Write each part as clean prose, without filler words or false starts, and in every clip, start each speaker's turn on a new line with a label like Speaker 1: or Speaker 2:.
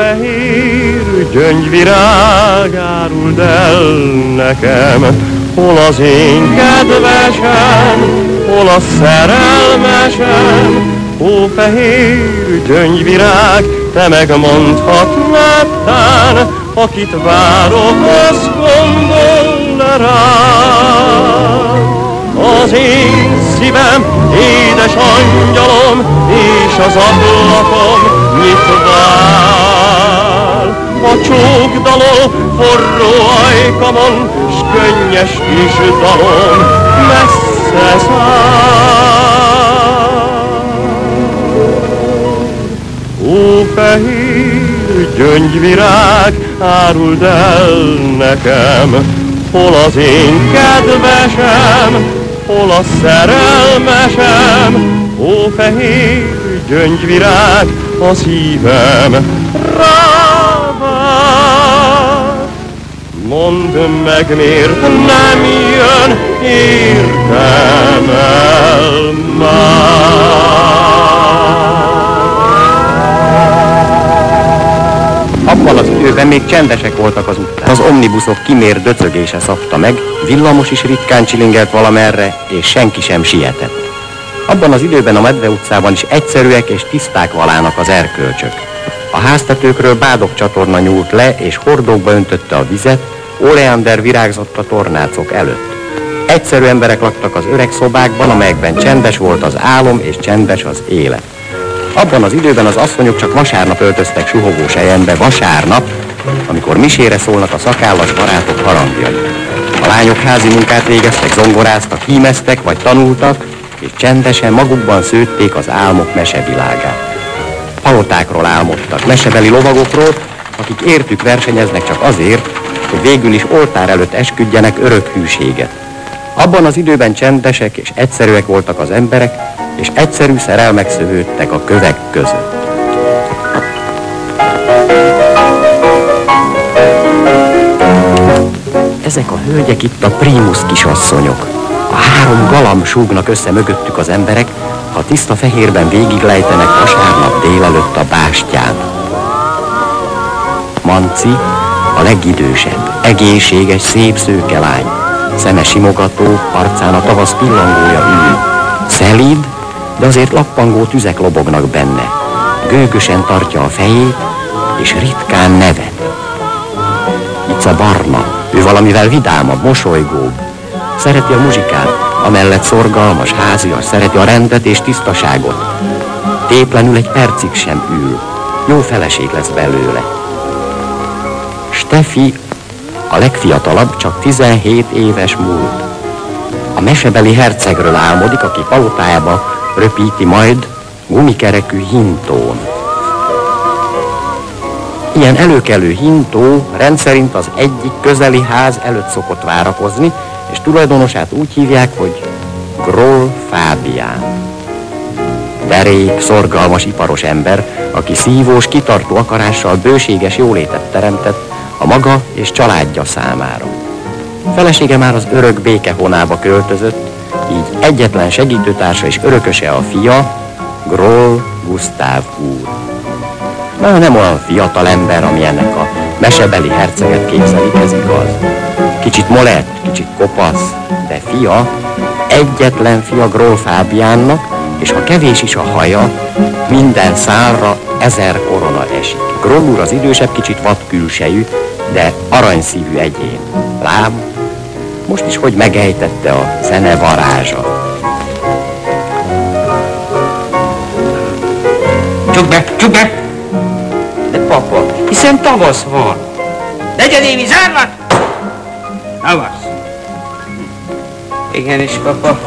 Speaker 1: fehér gyöngyvirág, áruld el nekem, hol az én kedvesem, hol a szerelmesem. Ó, fehér gyöngyvirág, te megmondhatnád tán, akit várok, az gondol rám. Az én szívem, édes angyalom, és az ablakom nyit vár. A csókdaló forró ajkamon, s könnyes kis dalom messze száll. Ó, fehér gyöngyvirág, áruld el nekem, hol az én kedvesem, hol a szerelmesem. Ó, fehér gyöngyvirág, a szívem rávár. Mondd meg, miért nem jön, értem el már.
Speaker 2: Abban az időben még csendesek voltak az utcák. Az omnibuszok kimért döcögése szabta meg, villamos is ritkán csilingelt valamerre, és senki sem sietett. Abban az időben a Medve utcában is egyszerűek és tiszták valának az erkölcsök. A háztetőkről Bádog csatorna nyúlt le, és hordókba öntötte a vizet, oleander virágzott a tornácok előtt. Egyszerű emberek laktak az öreg szobákban, amelyekben csendes volt az álom és csendes az élet. Abban az időben az asszonyok csak vasárnap öltöztek suhogó selyembe, vasárnap, amikor misére szólnak a szakállas barátok harangjai. A lányok házi munkát végeztek, zongoráztak, hímeztek vagy tanultak, és csendesen magukban szőtték az álmok mesevilágát. Palotákról álmodtak, mesebeli lovagokról, akik értük versenyeznek csak azért, hogy végül is oltár előtt esküdjenek örök hűséget. Abban az időben csendesek és egyszerűek voltak az emberek, és egyszerű szerelmek szövődtek a kövek között. Ezek a hölgyek itt a primus kisasszonyok. A három galamb súgnak össze mögöttük az emberek, ha tiszta fehérben végiglejtenek vasárnap délelőtt a bástyán. Manci, a legidősebb, egészséges, szép szőke lány. Szeme simogató, arcán a tavasz pillangója ül. Szelíd, de azért lappangó tüzek lobognak benne. Gőgösen tartja a fejét, és ritkán nevet. Ica barna, ő valamivel vidámabb, mosolygóbb. Szereti a muzsikát, amellett szorgalmas, házias, szereti a rendet és tisztaságot. Téplenül egy percig sem ül, jó feleség lesz belőle. Steffi, a legfiatalabb, csak 17 éves múlt. A mesebeli hercegről álmodik, aki palotájába röpíti majd gumikerekű hintón. Ilyen előkelő hintó rendszerint az egyik közeli ház előtt szokott várakozni, és tulajdonosát úgy hívják, hogy Groll Fábián. Derék, szorgalmas, iparos ember, aki szívós, kitartó akarással bőséges jólétet teremtett a maga és családja számára. Felesége már az örök béke honába költözött, így egyetlen segítőtársa és örököse a fia, Groll Gusztáv úr. Már nem olyan fiatal ember, amilyennek a mesebeli herceget képzelik, ez igaz. Kicsit molett, kicsit kopasz, de fia, egyetlen fia Groll Fábiánnak, és ha kevés is a haja, minden szálra 1000 korona esik. Groll úr az idősebb, kicsit vadkülsejű, de aranyszívű egyén. Lám, most is hogy megejtette a zene varázsa.
Speaker 3: Csukd be! De papa, hiszen tavasz van. Negyedévi zárlat! Tavasz. Igenis, papa.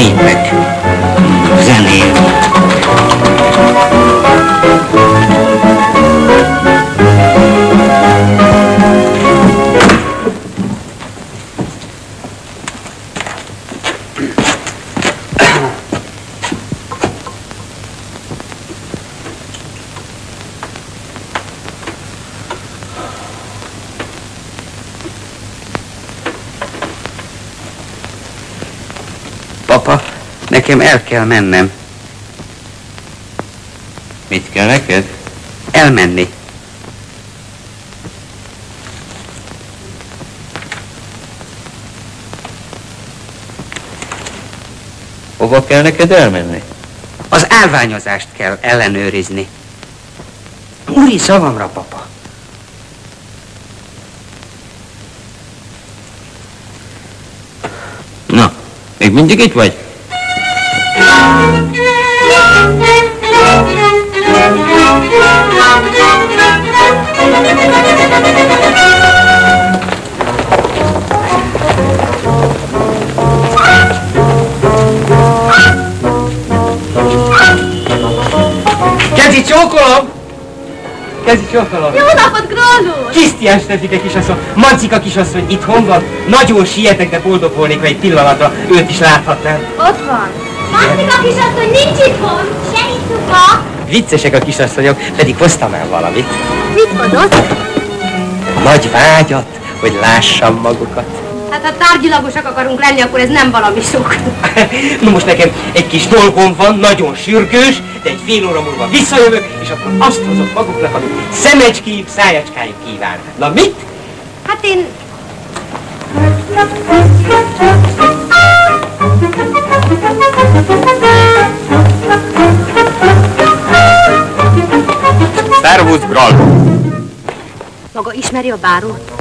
Speaker 3: Tényleg. Zenén. Papa, nekem el kell mennem.
Speaker 4: Mit kell neked?
Speaker 3: Elmenni.
Speaker 4: Hova kell neked elmenni?
Speaker 3: Az állványozást kell ellenőrizni. Úri szavamra, papa.
Speaker 4: Na, még mindig itt vagy?
Speaker 3: Kezi csókolom! Kezi csókolom!
Speaker 5: Jó napot, Gról úr!
Speaker 3: Krisztián Stefike kisasszony, Mancika kisasszony itthon van. Nagyon sietek, de boldog volnék, ha egy pillanatra őt is láthatnám.
Speaker 5: Ott van. Mancika kisasszony nincs itthon, se ittuka.
Speaker 3: Viccesek a kisasszonyok, pedig hoztam el valamit.
Speaker 5: Mit hozott?
Speaker 3: Nagy vágyat, hogy lássam magukat.
Speaker 5: Hát ha tárgyilagosak akarunk lenni, akkor ez nem valami sok.
Speaker 3: Na most nekem egy kis dolgom van, nagyon sürgős, de egy fél óra múlva visszajövök, és akkor azt hozok maguknak, amit szemecskéjük, szájacskájuk kíván. Na mit?
Speaker 5: Hát én...
Speaker 2: Szervusz, Grall!
Speaker 5: Maga ismeri a bárót?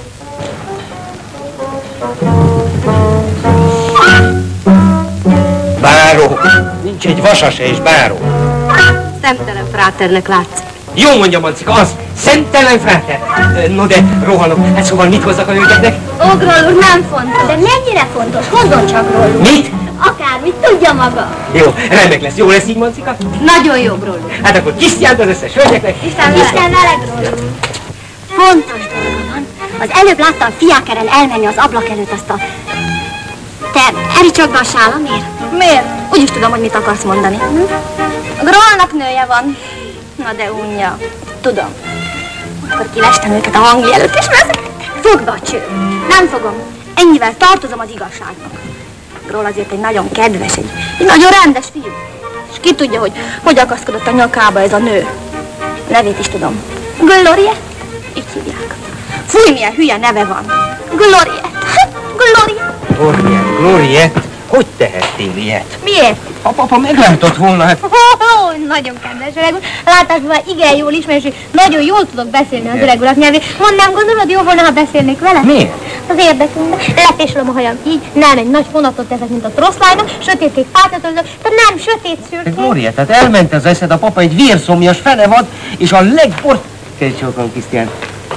Speaker 3: Báró! Nincs egy vasa se és báró.
Speaker 5: Szemtelen fráternek látszik.
Speaker 3: Jó mondja, Mancika, az szemtelen fráter. No de rohanok, hát szóval mit hozzak a hölgyeknek?
Speaker 5: Ó, Gról úr, nem fontos. De mennyire fontos? Hozzon csak, Gról úr.
Speaker 3: Mit?
Speaker 5: Akármit, tudja maga.
Speaker 3: Jó, remek lesz. Jó lesz így, Mancika?
Speaker 5: Nagyon jó, Gról úr.
Speaker 3: Hát akkor Krisztiánt az összes hölgyeknek.
Speaker 5: Isten vele, Gról úr. Fontos dolga van. Az előbb láttam fiákeren elmenni az ablak előtt azt a... Te ericsogd be a sálamért? Miért? Úgyis tudom, hogy mit akarsz mondani. Grólnak nője van. Na de unja. Tudom. Akkor kilestem őket a hangja előtt, és veszek. Fogd be a cső. Nem fogom. Ennyivel tartozom az igazságnak. Gról azért egy nagyon kedves, egy nagyon rendes fiú. És ki tudja, hogy akaszkodott a nyakába ez a nő. Nevét is tudom. Gloria? Így hívják. Fúj, milyen hülye neve van. Gloria. Gloria.
Speaker 3: Gloriet, hogy tehettél ilyet?
Speaker 5: Miért?
Speaker 3: A papa meglátott volna, hát...
Speaker 5: Nagyon kedves öreg úr. Látásban igen jól ismerős, és nagyon jól tudok beszélni az öreg urak nyelvét. Mondd, nem gondolod, jó volna, ha beszélnék vele?
Speaker 3: Miért?
Speaker 5: Az érdekünkben. Letésolom a hajam így, nem egy nagy fonatot teszek, mint a troszlájnak, sötétkék fátyat öltök, de nem sötét szürke.
Speaker 3: Glória, tehát elment az eszed, a papa egy vérszomjas fenevad, és a legbort... Kezdj csókolom, Krisztián.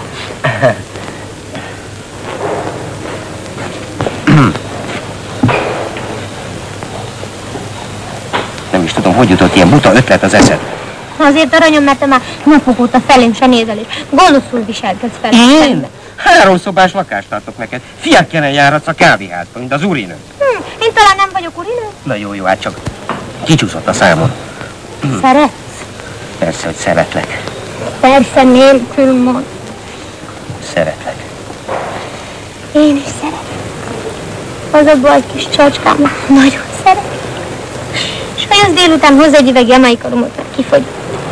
Speaker 3: Nem is tudom, hogy jutott ilyen buta ötlet az eszed.
Speaker 5: Azért aranyom, mert te már napok óta felém se nézel, és gonoszul viselkedsz felém.
Speaker 3: Én? 3 szobás lakást tartok neked. Fiakkenen járatsz a kávéházba, mint az úrinő.
Speaker 5: Én talán nem vagyok urinő?
Speaker 3: Na jó, hát csak kicsúszott a számon.
Speaker 5: Szeretsz?
Speaker 3: Persze, hogy szeretlek.
Speaker 5: Persze, nélkül mond.
Speaker 3: Szeretlek.
Speaker 5: Én is szeretem. Az a baj kis csacskám, nagyon szeret. Sajnos délután hozzá egy üveg jamaikaromot, mert kifogyott.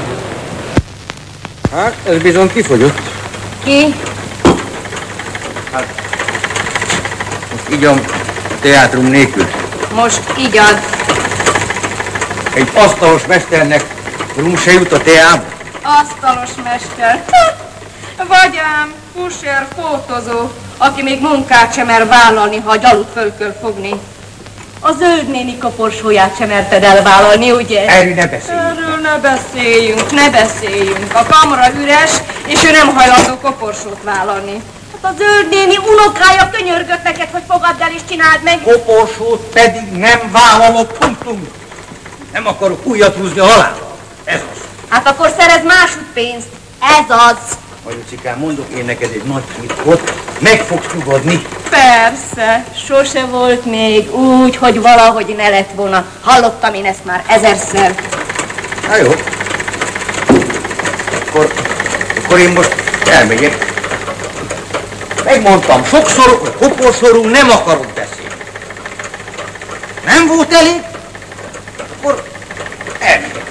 Speaker 4: Hát, ez bizony kifogyott.
Speaker 5: Ki?
Speaker 4: Hát, most igyom teátrum nélkül.
Speaker 6: Most igyad.
Speaker 4: Egy asztalos mesternek rum se jut a teába.
Speaker 6: Asztalos mester. Vagy ám pusér fótozó, aki még munkát sem mer vállalni, ha a gyalut föl kell fogni. A zöld néni koporsóját sem merted elvállalni, ugye?
Speaker 3: Erről ne beszéljünk.
Speaker 6: Erről ne beszéljünk. A kamra üres, és ő nem hajlandó koporsót vállalni. Hát a zöld néni unokája könyörgött neked, hogy fogadd el és csináld meg.
Speaker 3: Koporsót pedig nem vállalok.
Speaker 4: húztunk. Nem akarok újat húzni a halálba. Ez az.
Speaker 6: Hát akkor szerez másút pénzt. Ez az.
Speaker 4: Majucikám, mondok én neked egy nagy titkot, meg fogsz nyugodni.
Speaker 6: Persze, sose volt még úgy, hogy valahogy ne lett volna. Hallottam én ezt már ezerszer.
Speaker 4: Na jó. Akkor én most elmegyek. Megmondtam sokszor, hogy koporsorú nem akarok beszélni. Nem volt elég? Akkor elmegyek.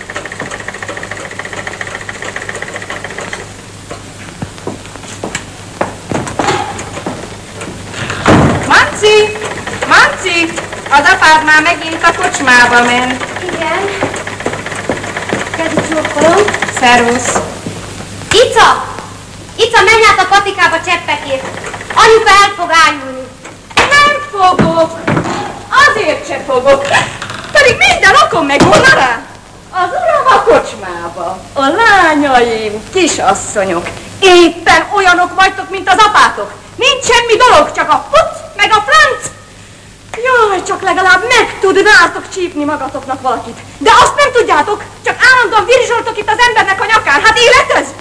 Speaker 6: Manci! Manci! Az apád már megint a kocsmába ment.
Speaker 5: Igen. Kezi csókolom.
Speaker 6: Szervusz!
Speaker 5: Ica! Ica, menj át a patikába cseppekért. Anyuka el fog ájulni.
Speaker 6: Nem fogok! Azért se fogok! Pedig minden okom megvolna rá! Az uram a kocsmába. A lányaim, kisasszonyok, éppen olyanok vagytok, mint az apátok. Nincs semmi dolog, csak a puc, meg a franc. Jaj, csak legalább meg tudnátok csípni magatoknak valakit. De azt nem tudjátok, csak állandóan virizsoltok itt az embernek a nyakán. Hát élet ez?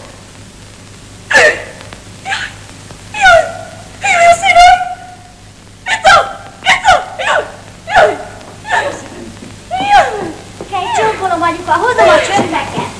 Speaker 6: Jaj, a szívem! Ica! Jaj, a szívem! Jaj!
Speaker 5: Kej, csókolom, anyuka, hozom a csöppeket.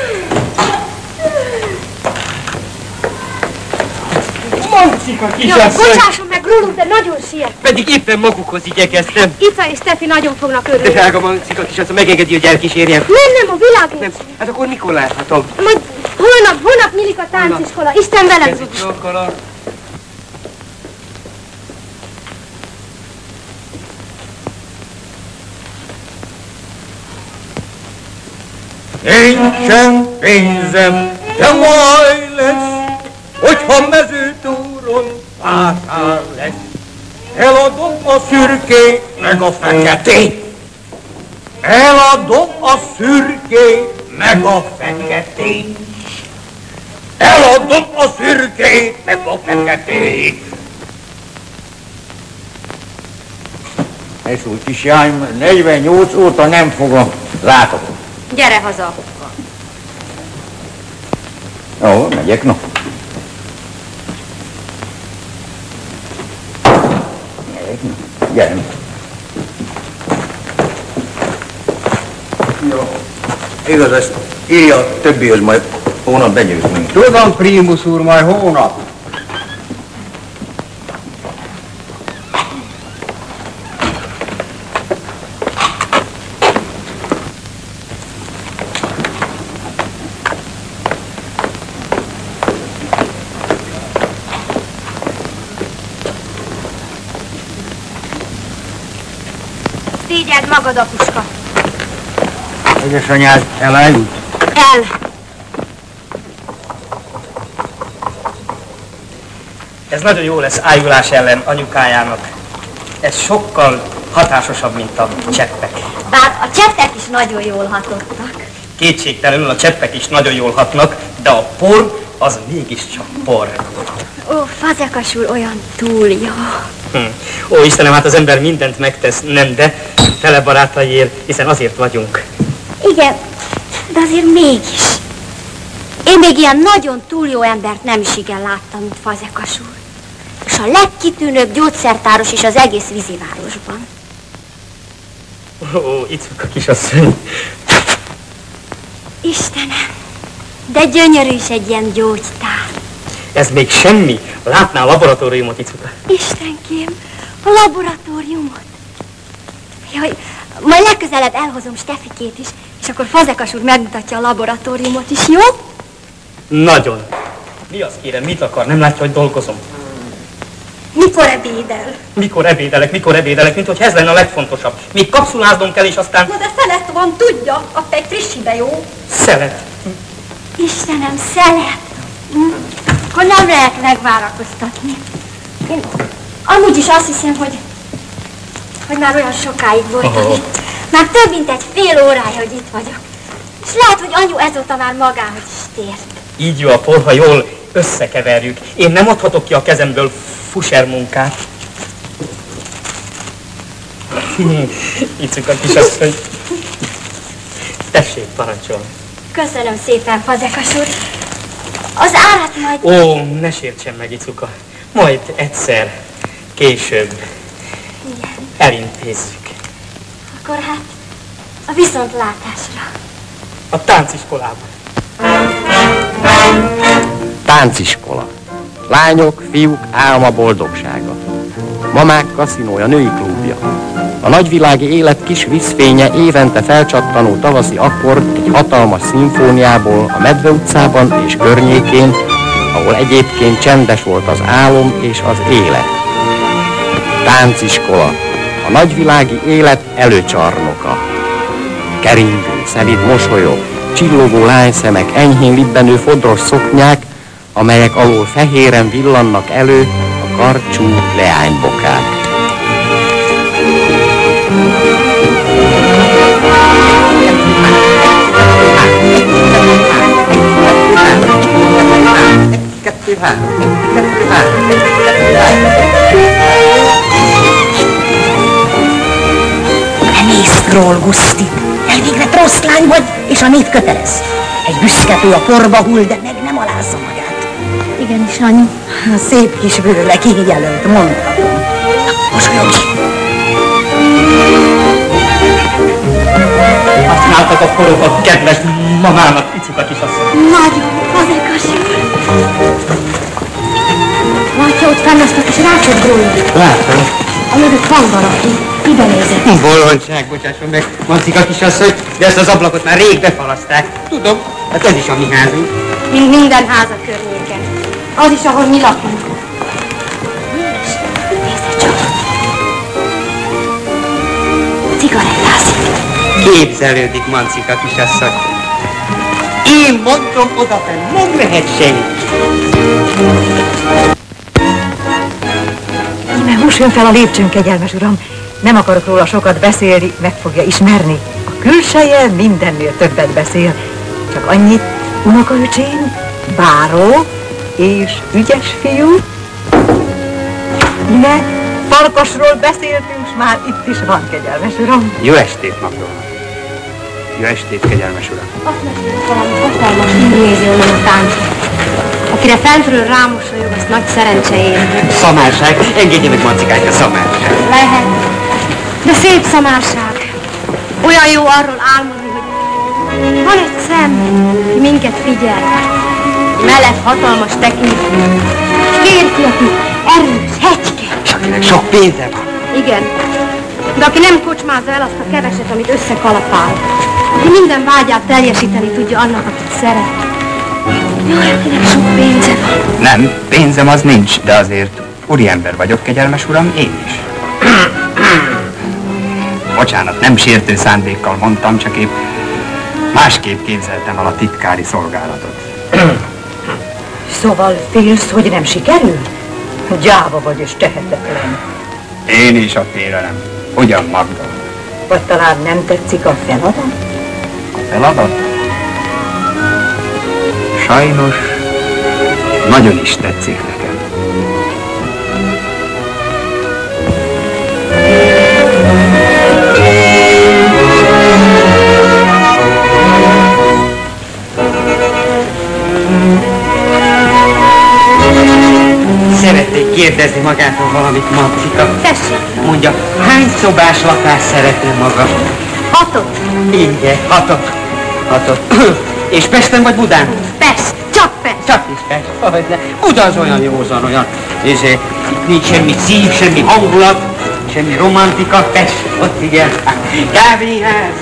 Speaker 3: Mancika
Speaker 5: Jó,
Speaker 3: kisasszony!
Speaker 5: bocsásson meg róluk, de nagyon siet.
Speaker 3: Pedig éppen magukhoz igyekeztem.
Speaker 5: Ica és Stefi nagyon fognak
Speaker 3: De
Speaker 5: örülni.
Speaker 3: drága Mancika kisasszony, megengedi, hogy elkísérjem?
Speaker 5: Nem, a világ
Speaker 3: Nem. Hát akkor mikor láthatom?
Speaker 5: Majd holnap nyílik a tánciskola. Isten velem.
Speaker 3: Kezi csókolom.
Speaker 1: Nincsen pénzem, de majd lesz, hogyha mezőtúron vásár lesz. Eladom a szürkét, meg a feketét. Eladom a szürkét, meg a feketét. Eladom a szürkét, meg a feketét.
Speaker 4: Ez úgy kisjány, 48 óta nem fogom. Látok.
Speaker 6: Gyere haza!
Speaker 4: Jó, megyek, no. Megyek, no. Gyere. Jó. Igaz, ezt írja a többihoz, majd hónap begyőzünk.
Speaker 2: Tudom, Primus úr, majd hónap.
Speaker 5: Szégyeld magad, apuska.
Speaker 4: Édesanyád elájult?
Speaker 5: El.
Speaker 3: Ez nagyon jó lesz ájulás ellen anyukájának. Ez sokkal hatásosabb, mint a cseppek.
Speaker 5: Bár a cseppek is nagyon jól hatottak.
Speaker 3: Kétségtelenül a cseppek is nagyon jól hatnak, de a por az mégiscsak por.
Speaker 5: Ó, Fazekas úr olyan túl jó.
Speaker 3: Ó, Istenem, hát az ember mindent megtesz, nem, de fele barátaiért, hiszen azért vagyunk.
Speaker 5: Igen, de azért mégis. Én még ilyen nagyon túl jó embert nem is igen láttam, mint Fazekas úr. És a legkitűnőbb gyógyszertáros is az egész vízivárosban.
Speaker 3: Ó, Icuka kisasszony.
Speaker 5: Istenem, de gyönyörű is egy ilyen gyógytár.
Speaker 3: Ez még semmi. Látná a laboratóriumot, Icuka?
Speaker 5: Istenkém, a laboratóriumot. Jaj, majd legközelebb elhozom Stefikét is, és akkor Fazekas úr megmutatja a laboratóriumot is, jó?
Speaker 3: Nagyon. Mi az, kérem, mit akar? Nem látja, hogy dolgozom.
Speaker 5: Mikor ebédel?
Speaker 3: Mikor ebédelek, mint hogy ez lenne a legfontosabb. Még kapszuláznom kell, és aztán...
Speaker 5: Na de szelet van, tudja, a egy frissibe, jó?
Speaker 3: Szelet.
Speaker 5: Istenem, szelet! Akkor nem lehet megvárakoztatni. Én amúgy is azt hiszem, hogy már olyan sokáig voltam itt. Már több mint egy fél órája, hogy itt vagyok. És lehet, hogy anyu ezóta már magához is tért.
Speaker 3: Így jó a por, ha jól összekeverjük. Én nem adhatok ki a kezemből fuser munkát. Icuka kisasszony. Tessék, parancsolni.
Speaker 5: Köszönöm szépen, Fazekas úr. Az árat majd...
Speaker 3: Ó, ne sértsen meg, Icuka. Majd egyszer, később elintézzük.
Speaker 5: Akkor hát a viszontlátásra.
Speaker 3: A tánciskolában.
Speaker 2: Tánciskola. Lányok, fiúk álma boldogsága. Mamák kaszinója, női klubja. A nagyvilági élet kis vízfénye évente felcsattanó tavaszi akkord egy hatalmas szimfóniából a Medve utcában és környékén, ahol egyébként csendes volt az álom és az élet. Tánciskola. A nagyvilági élet előcsarnoka. Keringő, szelíd mosolyok, csillogó lányszemek, enyhén libbenő fodros szoknyák, amelyek alól fehéren villannak elő a karcsú leánybokák.
Speaker 4: Kettő, három.
Speaker 7: Ne nézd, Groll Guszti! Elvégre rossz lány vagy, és a nép kötelez. Egy büszkető a porba hull, de meg nem alázza magát.
Speaker 5: Igenis, anyu.
Speaker 7: A szép kis bőrle kijelölt, mondhatom. Mosolyogj!
Speaker 3: Használtak a korokat, kedves mamának, Icuka kisasszony.
Speaker 5: Nagyon, Fazekas úr. Látja, ott fenn azt a kis rácsot, Groll?
Speaker 3: Látom.
Speaker 5: A mögött van valaki. Ide nézett.
Speaker 3: Bolondság, bocsásson meg, Mancika kisasszony, de ezt az ablakot már rég befalaszták. Tudom, hát ez is a mi házunk.
Speaker 5: Mint minden ház a környéken. Az is, ahol mi lakunk. Nézze csak. Cigarettázik.
Speaker 3: Képzelődik, Mancika kisasszony. Én mondom, odafenn nem lehet senki.
Speaker 7: Íme hússon fel a lépcsőn, kegyelmes uram. Nem akarok róla sokat beszélni, meg fogja ismerni. A külseje mindennél többet beszél. Csak annyit, unokaöcsém, báró és ügyes fiú. Íme, Farkasról beszéltünk, s már itt is van, kegyelmes uram.
Speaker 8: Jó estét, Magdolna. Jó estét, kegyelmes uram.
Speaker 5: Azt mesélek valami hatalmas indézi onnan a táncot. Akire fentről rámosolyog, azt nagy szerencse ér.
Speaker 3: Szamárság, engedje meg, Mancikát, a szamárság.
Speaker 5: Lehet. De szép szamárság. Olyan jó arról álmodni, hogy van egy szem, ki minket figyel. Meleg, hatalmas tekintő. Férfi, aki erős, hecske.
Speaker 3: És akinek sok pénze van.
Speaker 5: Igen. De aki nem kocsmázza el azt a keveset, amit összekalapál. Aki minden vágyát teljesíteni tudja annak, akit szeret. Jaj, akinek sok pénze van.
Speaker 8: Nem, pénzem az nincs, de azért úriember vagyok, kegyelmes uram, én is. Bocsánat, nem sértő szándékkal mondtam, csak épp másképp képzeltem el a titkári szolgálatot.
Speaker 7: Szóval félsz, hogy nem sikerül? Gyáva vagy és tehetetlen.
Speaker 8: Én is a félelem. Ugyan, Magda?
Speaker 7: Vagy talán nem tetszik a feladat?
Speaker 8: A feladat? Sajnos nagyon is tetszik nekem.
Speaker 3: Szeretnék kérdezni magától valamit, Mancika.
Speaker 5: Tessék.
Speaker 3: Mondja, hány szobás lakást szeretne maga?
Speaker 5: 6.
Speaker 3: Igen, 6. És Pesten vagy Budán?
Speaker 5: Pest. Csak Pest.
Speaker 3: Csak is Pest. Hogyne. Buda az olyan józan, olyan. És itt nincs semmi szív, semmi hangulat, semmi romantika. Pest, ott igen. Kávéház.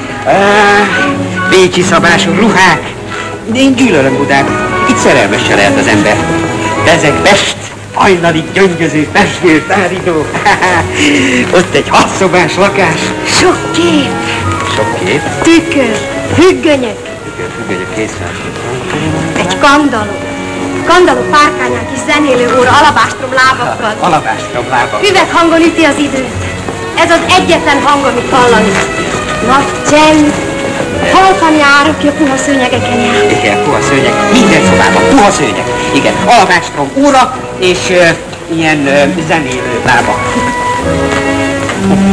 Speaker 3: Bécsi szabású ruhák. De én gyűlölöm Budát. Itt szerelmes se lehet az ember. De ezek Pest, hajnalig gyöngyöző pesgő táridó. Ott egy 6 szobás lakás.
Speaker 5: Sok kép.
Speaker 3: Sok kép.
Speaker 5: Tükör. Függönyök.
Speaker 3: Függönyök készen.
Speaker 5: Egy kandalló. Kandalló párkányán kis zenélő óra alabástrom lábakkal.
Speaker 3: Alapástrom lábak.
Speaker 5: Üveghangon üti az időt. Ez az egyetlen hang, amit hallani. Nagy csend. Halkan járok, a puha szőnyegeken jár.
Speaker 3: Igen, puha szőnyeg. Minden szobában puha szőnyeg. Igen, alapástrom óra és ilyen zenélő lábak.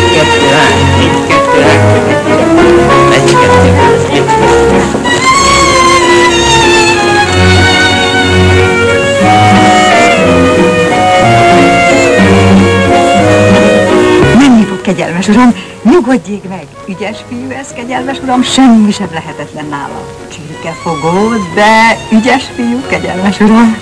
Speaker 7: Menni fog, kegyelmes uram, nyugodjék meg. Ügyes fiú ez, kegyelmes uram, semmi sem lehetetlen nála. Csirkefogó, de ügyes fiú, kegyelmes uram.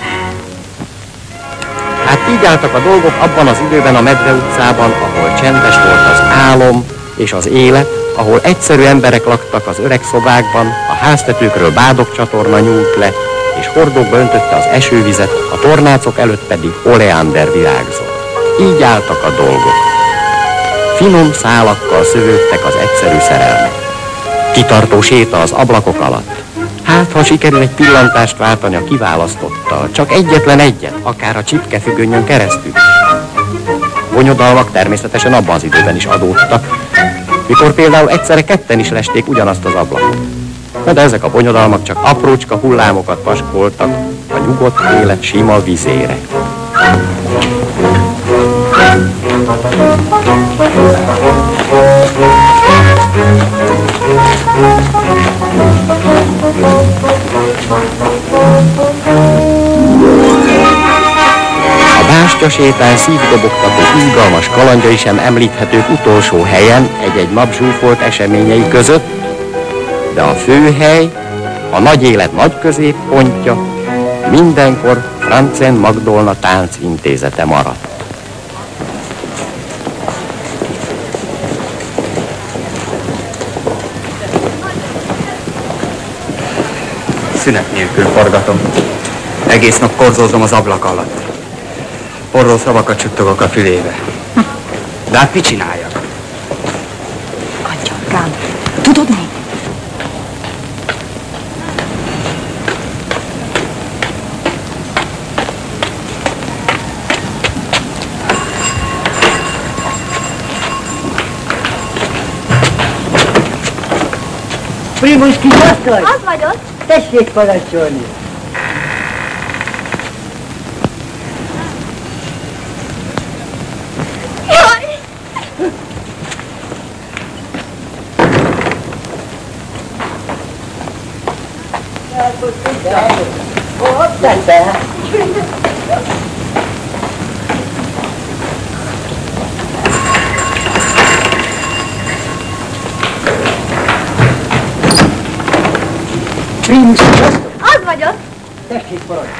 Speaker 2: Hát így álltak a dolgok abban az időben a Medve utcában, ahol csendes volt az álom és az élet, ahol egyszerű emberek laktak az öreg szobákban, a háztetőkről bádogcsatorna nyúlt le, és hordókba öntötte az esővizet, a tornácok előtt pedig oleander virágzott. Így álltak a dolgok. Finom szálakkal szövődtek az egyszerű szerelmek. Kitartó séta az ablakok alatt. Hát, ha sikerül egy pillantást váltani a kiválasztottal, csak egyetlen egyet, akár a csipkefüggönyön keresztül. Bonyodalmak természetesen abban az időben is adódtak, mikor például egyszerre ketten is lesték ugyanazt az ablakot. De ezek a bonyodalmak csak aprócska hullámokat paskoltak a nyugodt élet sima vizére. A bástyasétán szívdobogtató izgalmas kalandjai sem említhetők utolsó helyen egy-egy nap zsúfolt eseményei között, de a főhely, a nagy élet nagy középpontja mindenkor Franzen Magdolna Táncintézete maradt.
Speaker 8: Szünet nélkül forgatom. Egész nap korzózom az ablak alatt. Forró szavakat suttogok a fülébe. De hát mit csináljak?
Speaker 7: Angyalkám, tudod mi?
Speaker 9: Primus kisasszony!
Speaker 5: Az vagyok.
Speaker 9: Tessék parancsolni!
Speaker 5: Jaj!
Speaker 9: Persze! Primus kisasszony!
Speaker 5: Az vagyok.
Speaker 9: Tessék parancsolni!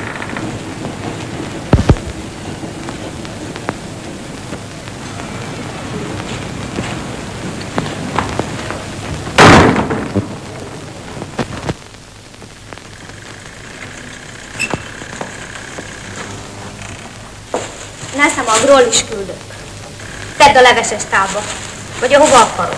Speaker 5: Neszem agról is küldök. Tedd a leveses tálba. Vagy ahova akarod.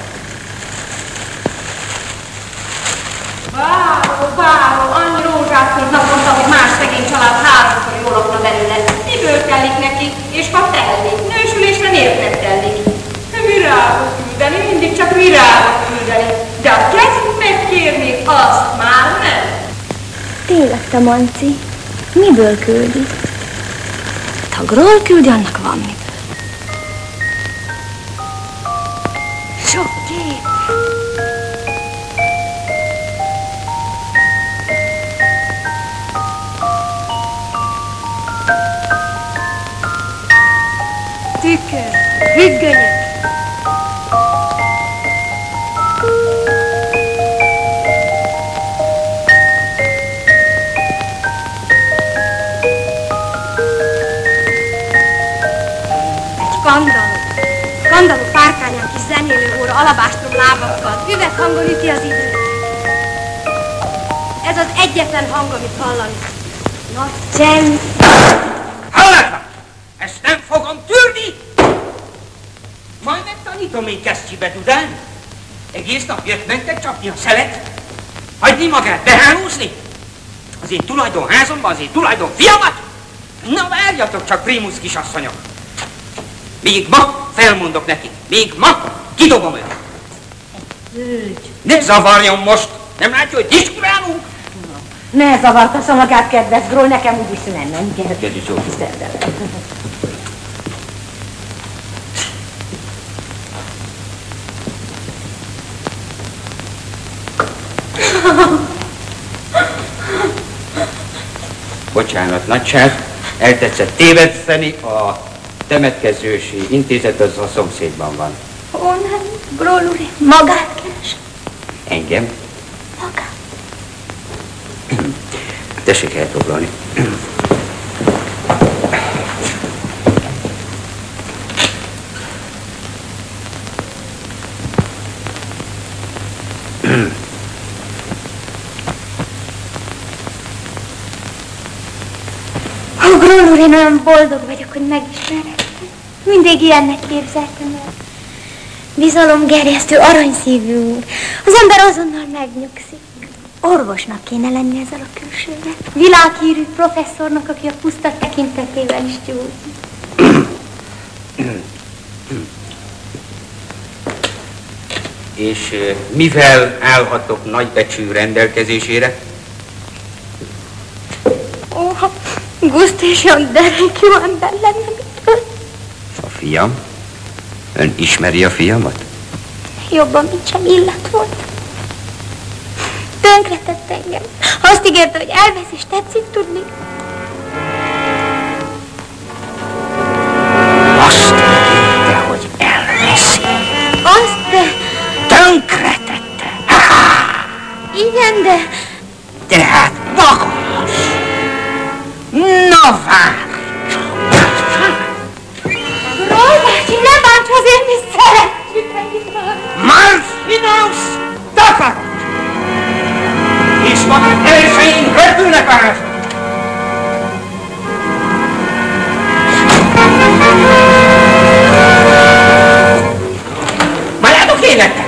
Speaker 6: Váró, annyi rózsát mint naponta, hogy más szegény család háromszor jól lakna belőle. Miből tellik neki, és ha tellik, nősülésre miért nem tellik? Virágot küldeni, mindig csak virágot küldeni, de a kezünk megkérni, azt már nem.
Speaker 5: Tényleg, te Manci, miből küldi? Tagról küldi, annak van miből. Sok kép. Tükör, függönyök. Skandalú párkányán kis zenélő óra alabástrom lábakkal, üveg hangon üti az időt. Ez az egyetlen hang, amit hallani. Nagy csend.
Speaker 4: Hallatlan! Ezt nem fogom tűrni! Majd megtanítom én kesztyűbe tudálni. Egész nap jött-mentek csapni a szelet. Hagyni magát behálózni? Az én tulajdonházomban, az én tulajdon fiamat? Na várjatok csak, Primus kisasszonyok! Még ma felmondok neki. Még ma kidobom őt. Ne zavarjon most! Nem látja, hogy diskurálunk?
Speaker 9: Ne zavartassa magát, kedves Gról, nekem úgyis mennem kell.
Speaker 4: Kedves jó. Bocsánat, nagyság, eltetszett tévedszeni, a temetkezősi intézet az a szomszédban van.
Speaker 5: Honnan, Gról úr, magát keres?
Speaker 4: Engem?
Speaker 5: Magát.
Speaker 4: Tessék elfoglalni.
Speaker 5: John úr, én olyan boldog vagyok, hogy megismerhettem. Mindig ilyennek képzeltem el. Bizalomgerjesztő, aranyszívű úr. Az ember azonnal megnyugszik. Orvosnak kéne lenni ezzel a külsővel. Világhírű professzornak, aki a puszta tekintetével is gyógyít.
Speaker 3: És mivel állhatok nagybecsű rendelkezésére?
Speaker 5: Guszt és olyan derék jó ember lenne, mitől?
Speaker 3: A fiam? Ön ismeri a fiamat?
Speaker 5: Jobban, mint sem illet volt. Tönkretett engem. Azt ígérte, hogy elvesz és tetszik tudni.
Speaker 3: Azt ígérte, hogy elveszi.
Speaker 5: Azt, de...
Speaker 3: Tönkretette.
Speaker 5: Igen, de...
Speaker 3: Tehát magas. Na várj!
Speaker 5: Roy bácsi, ne bánts, azért mi szeretjük egymást.
Speaker 3: Marfinus takarod! És magad elsőjén röpülnek a házat! Maradok én lettek!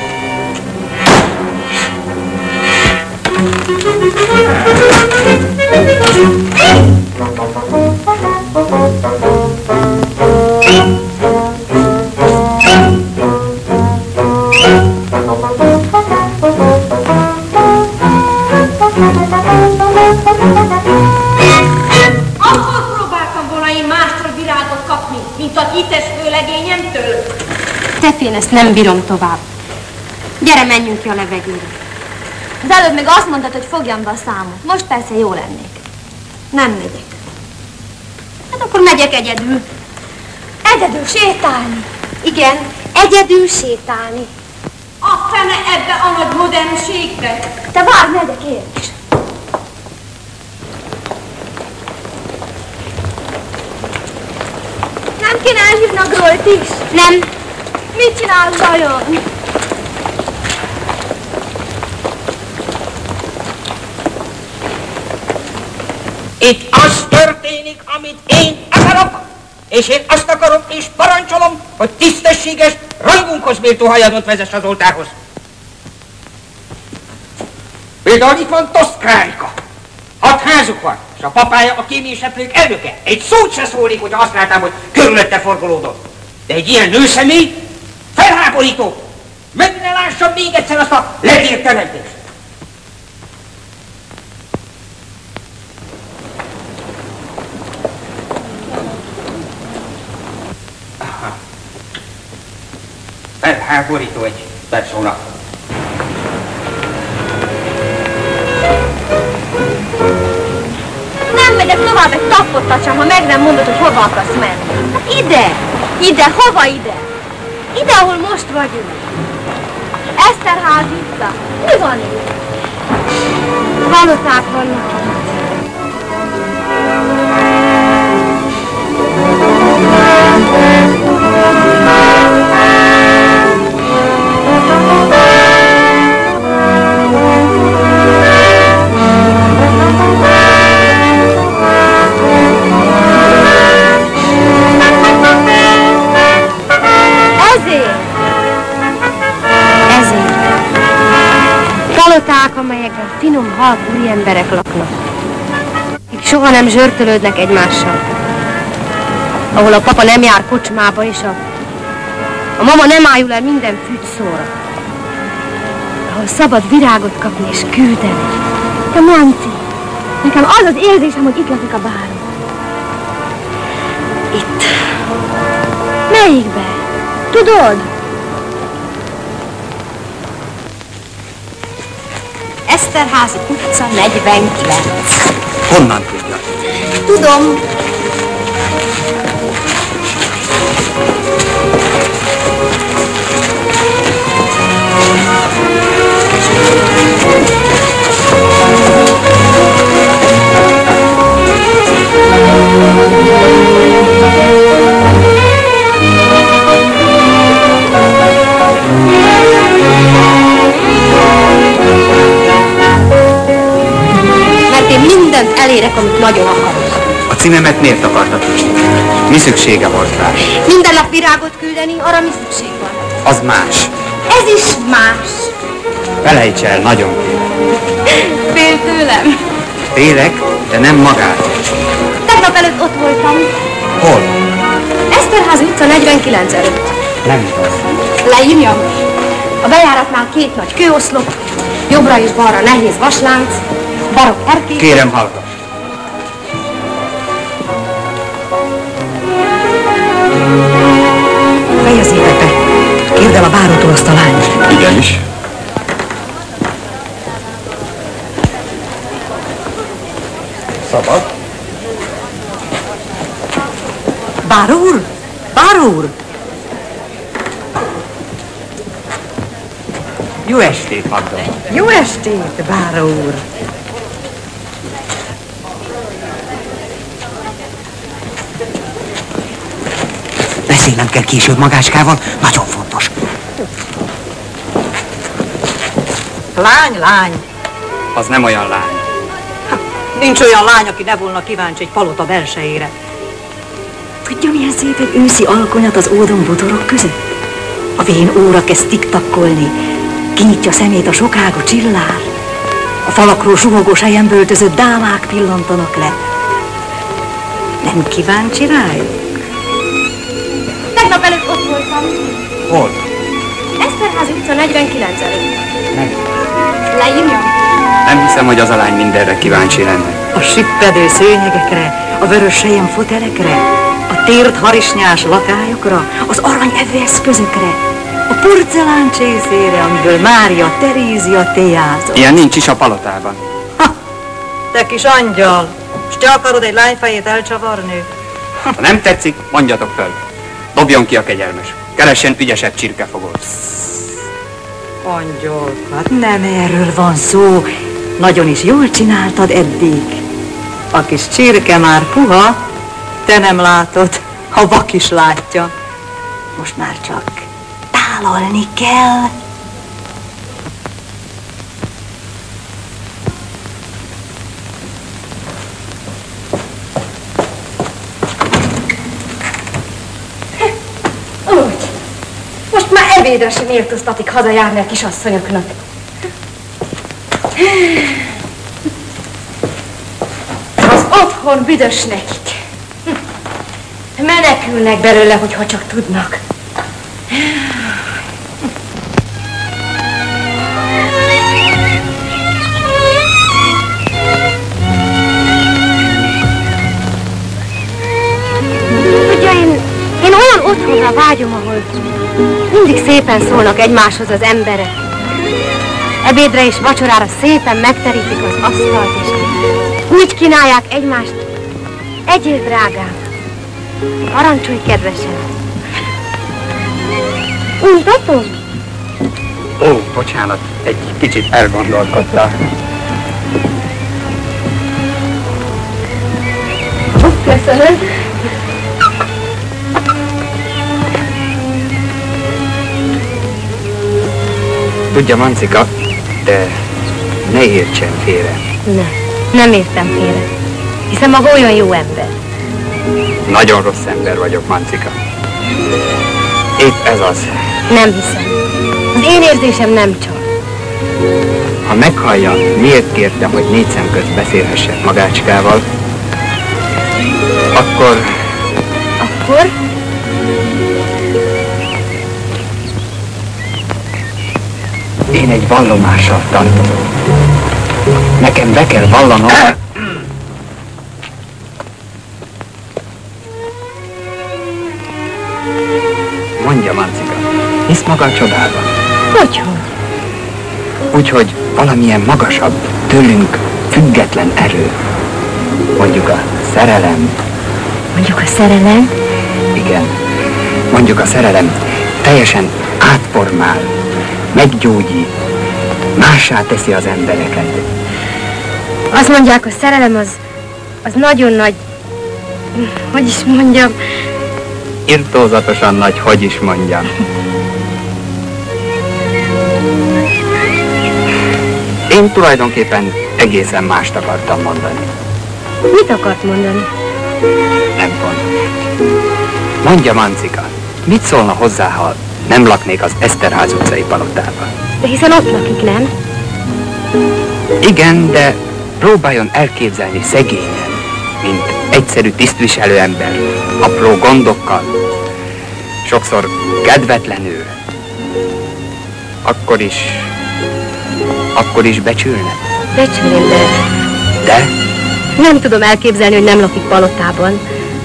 Speaker 6: Akkor próbáltam volna én mástól virágot kapni, mint a hites főlegényemtől. Tefén, ezt nem bírom tovább. Gyere, menjünk ki a levegőre.
Speaker 5: Az előbb még azt mondtad, hogy fogjam be a számot. Most persze jó lennék.
Speaker 6: Nem megyek.
Speaker 5: Hát akkor megyek egyedül. Egyedül sétálni. Igen, egyedül sétálni.
Speaker 6: A fene ebbe a nagy modernségbe.
Speaker 5: Te várj, megyek én is. Nem kéne elhívni a Grolt is? Nem. Mit csinál vajon?
Speaker 4: Itt az történik, amit én akarok, és én azt akarom és parancsolom, hogy tisztességes, rangunkhoz méltó hajadot vezess az oltárhoz. Például itt van Toszkrárika. 6 házuk van, és a papája a kéményseprők elnöke. Egy szót se szólik, hogyha azt látám, hogy körülötte forgolódott. De egy ilyen nőszemély felháborító. Meg ne lássam még egyszer azt a ledérteremtést. Felháborító egy persona.
Speaker 5: Nem megyek tovább egy tappottat sem, ha meg nem mondod, hogy hova akarsz menni. Hát ide! Ide! Hova ide? Ide, ahol most vagyunk. Eszterház utca. Mi van itt? Paloták vannak itt.
Speaker 6: Paloták, amelyekben finom, halk úriemberek laknak. Akik soha nem zsörtölődnek egymással. Ahol a papa nem jár kocsmába, és a mama nem ájul el minden fűt szóra. Ahol szabad virágot kapni és küldeni.
Speaker 5: Te Manci, nekem az az érzésem, hogy itt lakik a bárom.
Speaker 6: Itt.
Speaker 5: Melyikbe? Tudod?
Speaker 6: Eszterházi utca 49.
Speaker 8: Honnan tudja?
Speaker 5: Tudom.
Speaker 6: Mert én mindent elérek, amit nagyon akarok.
Speaker 8: A címemet miért akartad? Mi szüksége volt rá?
Speaker 5: Minden nap virágot küldeni, arra mi szükség van?
Speaker 8: Az más.
Speaker 5: Ez is más.
Speaker 8: Felejts el, nagyon
Speaker 5: Fél tőlem.
Speaker 8: félek, de nem magát.
Speaker 5: Tegnap előtt ott voltam.
Speaker 8: Hol?
Speaker 5: Eszterházi utca 49 előtt.
Speaker 8: Nem igaz.
Speaker 5: Leírjam. A bejáratnál 2 nagy kőoszlop, jobbra és balra nehéz vaslánc, barokk erkély.
Speaker 8: Kérem, hallgass.
Speaker 7: Fejezzétek be! Kérd el a bárótól azt a lányt.
Speaker 2: Igenis. Szabad.
Speaker 7: Báró úr! Báró úr!
Speaker 8: Jó estét, Magda.
Speaker 7: Jó estét, báró úr!
Speaker 3: Beszélnem kell később Magácskával, nagyon fontos.
Speaker 7: Lány!
Speaker 8: Az nem olyan lány.
Speaker 7: Nincs olyan lány, aki ne volna kíváncsi egy palota belsejére. Tudja, milyen szép egy őszi alkonyat az ódon botorok között? A vén óra kezd tiktakkolni, kinyitja szemét a sokágú csillár. A falakról suhogós helyen böltözött dámák pillantanak le. Nem kíváncsi rájuk?
Speaker 5: Tegnap előtt ott voltam.
Speaker 8: Hol?
Speaker 5: Eszterházi utca 49 előtt.
Speaker 8: Nem.
Speaker 5: Leírjam.
Speaker 8: Nem hiszem, hogy az a lány mindenre kíváncsi lenne.
Speaker 7: A sippedő szőnyegekre, a vörös sejem fotelekre, a tért harisnyás lakályokra, az arany evőeszközökre, a porcelán csészére, amiből Mária Terézia téjázott.
Speaker 8: Ilyen nincs is a palotában.
Speaker 7: Ha! Te kis angyal! S te akarod egy lányfejét elcsavarni?
Speaker 8: Ha nem tetszik, mondjatok föl. Dobjon ki a kegyelmes. Keressen ügyesebb csirkefogót.
Speaker 7: Angyal, hát nem erről van szó. Nagyon is jól csináltad eddig. A kis csirke már puha, te nem látod, a vak is látja. Most már csak tálalni kell.
Speaker 5: Úgy. Most már ebédre sem méltóztatik hazajárni a kisasszonyoknak. Az otthon büdös nekik. Menekülnek belőle, hogyha csak tudnak. Tudja, én olyan otthonra vágyom, ahol mindig szépen szólnak egymáshoz az emberek. Ebédre és vacsorára szépen megterítik az asztalt, és úgy kínálják egymást. Egyél, drágám. Parancsolj, kedvesem. Untatom?
Speaker 8: Ó, bocsánat, egy kicsit elgondolkodtál.
Speaker 5: Köszönöm.
Speaker 8: Tudja, Mancika, de ne értsen félre.
Speaker 5: Nem értem félre. Hiszem, maga olyan jó ember.
Speaker 8: Nagyon rossz ember vagyok, Mancika. Épp ez az.
Speaker 5: Nem hiszem. Az én érzésem nem csak.
Speaker 8: Ha meghallja, miért kértem, hogy 4 szem közt beszélhessek Magácskával, akkor...
Speaker 5: Akkor?
Speaker 8: Én egy vallomással tartom. Nekem be kell vallanom... Mondja, Mancika, hisz maga a csodában?
Speaker 5: Hogy?
Speaker 8: Úgyhogy valamilyen magasabb, tőlünk független erő. Mondjuk a szerelem.
Speaker 5: Mondjuk a szerelem?
Speaker 8: Igen. Mondjuk a szerelem teljesen átformál, meggyógyít, mássá teszi az embereket.
Speaker 5: Azt mondják, a szerelem az nagyon nagy... Hogy is mondjam?
Speaker 8: Irtózatosan nagy, hogy is mondjam. Én tulajdonképpen egészen mást akartam mondani.
Speaker 5: Mit akart mondani?
Speaker 8: Nem fontos. Mondja, Mancika, mit szólna hozzá, ha nem laknék az Eszterház utcai palotában?
Speaker 5: De hiszen ott lakik, nem?
Speaker 8: Igen, de próbáljon elképzelni szegényen, mint egyszerű tisztviselő ember, apró gondokkal, sokszor kedvetlenül. Akkor is becsülne.
Speaker 5: Becsülném,
Speaker 8: De?
Speaker 5: nem tudom elképzelni, hogy nem lakik palotában.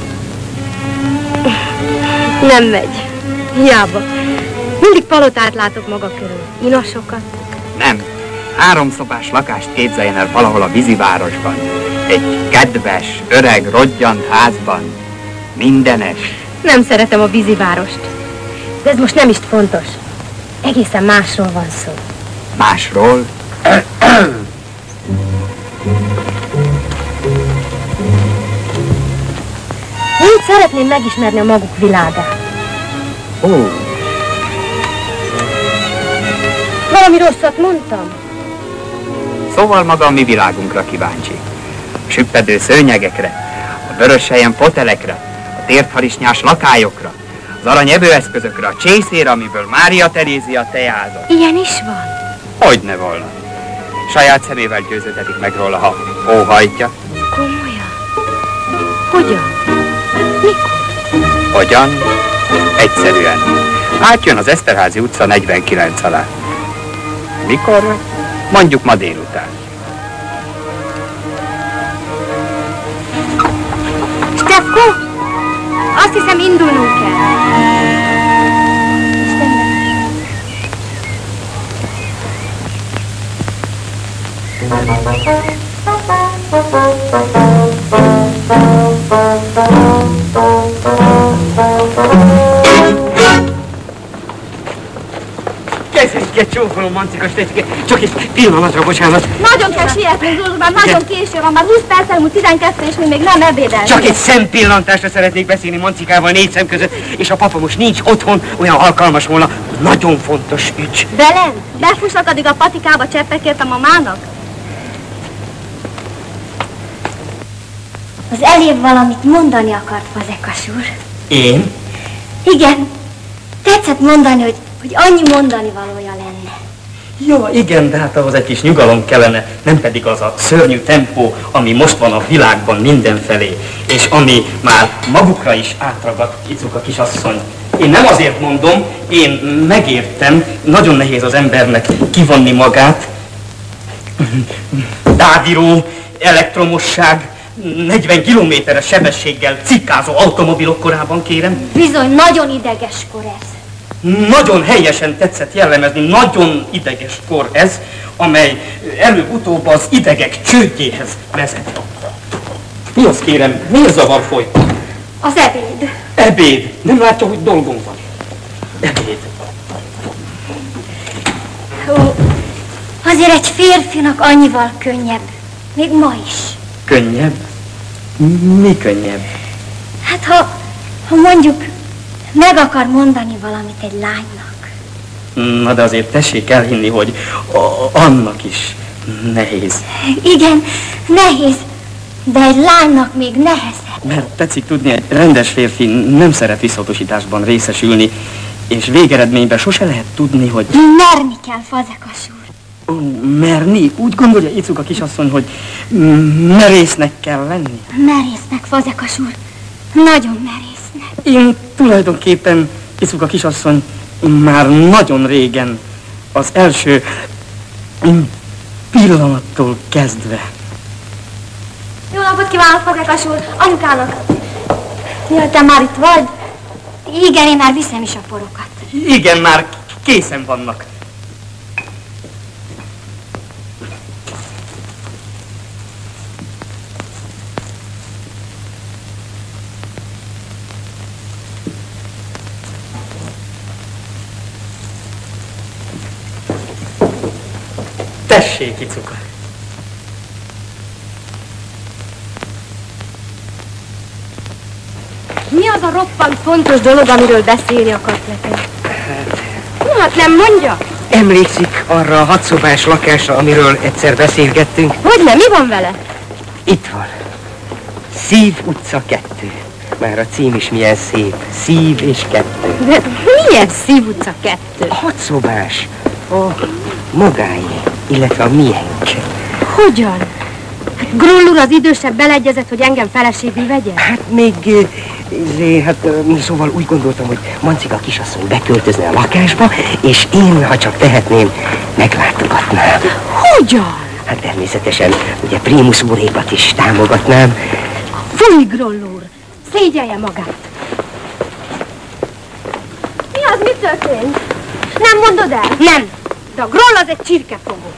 Speaker 5: Nem megy. Hiába. Mindig palotát látok maga körül. Inasokat.
Speaker 8: Nem. 3 szobás lakást képzeljen el valahol a vízivárosban. Egy kedves, öreg, rodgyant házban. Mindenes.
Speaker 5: Nem szeretem a vízivárost. De ez most nem is fontos. Egészen másról van szó.
Speaker 8: Másról?
Speaker 5: Én szeretném megismerni a maguk világát.
Speaker 8: Ó.
Speaker 5: Valami rosszat mondtam?
Speaker 8: Szóval maga a mi világunkra kíváncsi. A süppedő szőnyegekre, a vöröshelyen fotelekre, a tértharisnyás lakályokra, az arany evőeszközökre, a csészére, amiből Mária Terézia teázott.
Speaker 5: Ilyen is van?
Speaker 8: Hogyne volna. Saját szemével győződetik meg róla, ha óhajtja.
Speaker 5: Komolyan? Hogyan? Mikor?
Speaker 8: Hogyan? Egyszerűen. Átjön az Eszterházy utca 49 alá. Mikor? Mondjuk ma délután.
Speaker 5: Stefko! Azt hiszem, indulnunk kell.
Speaker 3: Kezünket csókolom, Mancikos tetszik. Csak egy pillanatra, bocsánat.
Speaker 5: Nagyon kell sietnünk, Zsuzsubán, nagyon késő van, már 20 perc elmúlt 12 és mi még nem ebédeltünk.
Speaker 3: Csak egy szempillantásra szeretnék beszélni Mancikával 4 szem között, és a papa most nincs otthon, olyan alkalmas volna. Nagyon fontos ügy.
Speaker 5: Velem? Befussak addig a patikába cseppekért a mamának? Az elébb valamit mondani akart, Fazekas úr.
Speaker 3: Én?
Speaker 5: Igen. Tetszett mondani, hogy annyi mondani valója lenne.
Speaker 3: Ja, igen, de hát ahhoz egy kis nyugalom kellene, nem pedig az a szörnyű tempó, ami most van a világban mindenfelé, és ami már magukra is átragadt, Icuka kisasszony. Én nem azért mondom, én megértem, nagyon nehéz az embernek kivonni magát. Dádiró, elektromosság, 40 kilométeres sebességgel cikkázó automobilok korában, kérem.
Speaker 5: Bizony, nagyon ideges kor ez.
Speaker 3: Nagyon helyesen tetszett jellemezni, nagyon ideges kor ez, amely előbb-utóbb az idegek csődjéhez vezet. Mi az, kérem? Miért zavar folyton?
Speaker 5: Az ebéd.
Speaker 3: Ebéd? Nem látja, hogy dolgom van. Ebéd.
Speaker 5: Ó, azért egy férfinak annyival könnyebb. Még ma is.
Speaker 3: Könnyebb? Mi könnyebb?
Speaker 5: Hát ha mondjuk meg akar mondani valamit egy lánynak.
Speaker 3: Na de azért tessék elhinni, hogy annak is nehéz.
Speaker 5: Igen, nehéz, de egy lánynak még nehezebb.
Speaker 3: Mert tetszik tudni, egy rendes férfi nem szeret visszautasításban részesülni, és végeredményben sose lehet tudni, hogy...
Speaker 5: Merni kell, Fazekas úr.
Speaker 3: Merni? Úgy gondolja Icuka kisasszony, hogy merésznek kell lenni?
Speaker 5: Merésznek, Fazekas úr. Nagyon merésznek.
Speaker 3: Én tulajdonképpen, Icuka kisasszony, már nagyon régen, az első pillanattól kezdve.
Speaker 5: Jó napot kívánok, Fazekas úr! Anyukának! Jaj, te már itt vagy? Igen, én már viszem is a porokat.
Speaker 3: Igen, már készen vannak. Tessék, Icuka!
Speaker 5: Mi az a roppant fontos dolog, amiről beszélni akart nekem? Hát nem mondja?
Speaker 3: Emlékszik arra a 6 szobás lakásra, amiről egyszer beszélgettünk?
Speaker 5: Hogyne, mi van vele?
Speaker 3: Itt van. Szív utca 2. Már a cím is milyen szép. Szív és 2.
Speaker 5: De milyen Szív utca 2?
Speaker 3: 6 szobás. A magáé, illetve a miénk.
Speaker 5: Hogyan? Hát Groll úr az idősebb beleegyezett, hogy engem feleségül vegye?
Speaker 3: Hát még... szóval úgy gondoltam, hogy Mancika kisasszony beköltözne a lakásba, és én, ha csak tehetném, meglátogatnám.
Speaker 5: Hogyan?
Speaker 3: Hát természetesen, ugye Primus úrékat is támogatnám.
Speaker 5: Fúj, Groll úr! Szégyelje magát! Mi az, mi történt? Nem mondod el? Nem! De a Groll az egy csirkefogó.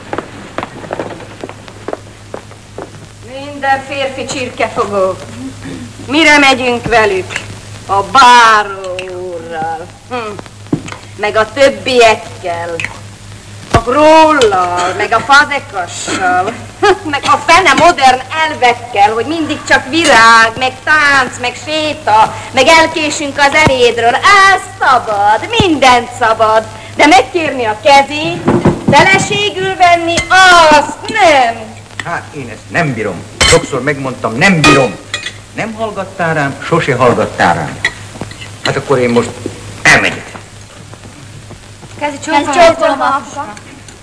Speaker 6: Minden férfi csirkefogó. Mire megyünk velük? A báró úrral. Meg a többiekkel. A Grollal, meg a Fazekassal, meg a fene modern elvekkel, hogy mindig csak virág, meg tánc, meg séta, meg elkésünk az erédről. Ez szabad, mindent szabad, de megkérni a kezét, feleségül venni, azt nem.
Speaker 1: Hát én ezt nem bírom. Sokszor megmondtam, nem bírom. Nem hallgattál rám, sose hallgattál rám. Hát akkor én most elmegyek.
Speaker 5: Kezi csókolom apa.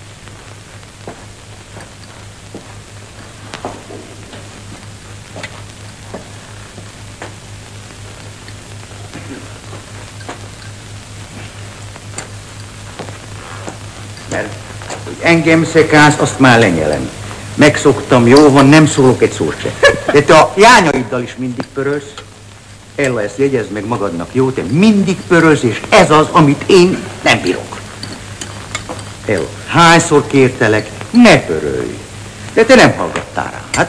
Speaker 1: Mert hogy engem szekálsz, azt már lenyelem. Megszoktam, jó van, nem szólok egy szót se. De te a jányaiddal is mindig pörölsz. Ella, ezt jegyezd meg magadnak, jó? Te mindig pörölsz, és ez az, amit én nem bírok. Ella, hányszor kértelek, ne pörölj. De te nem hallgattál rá.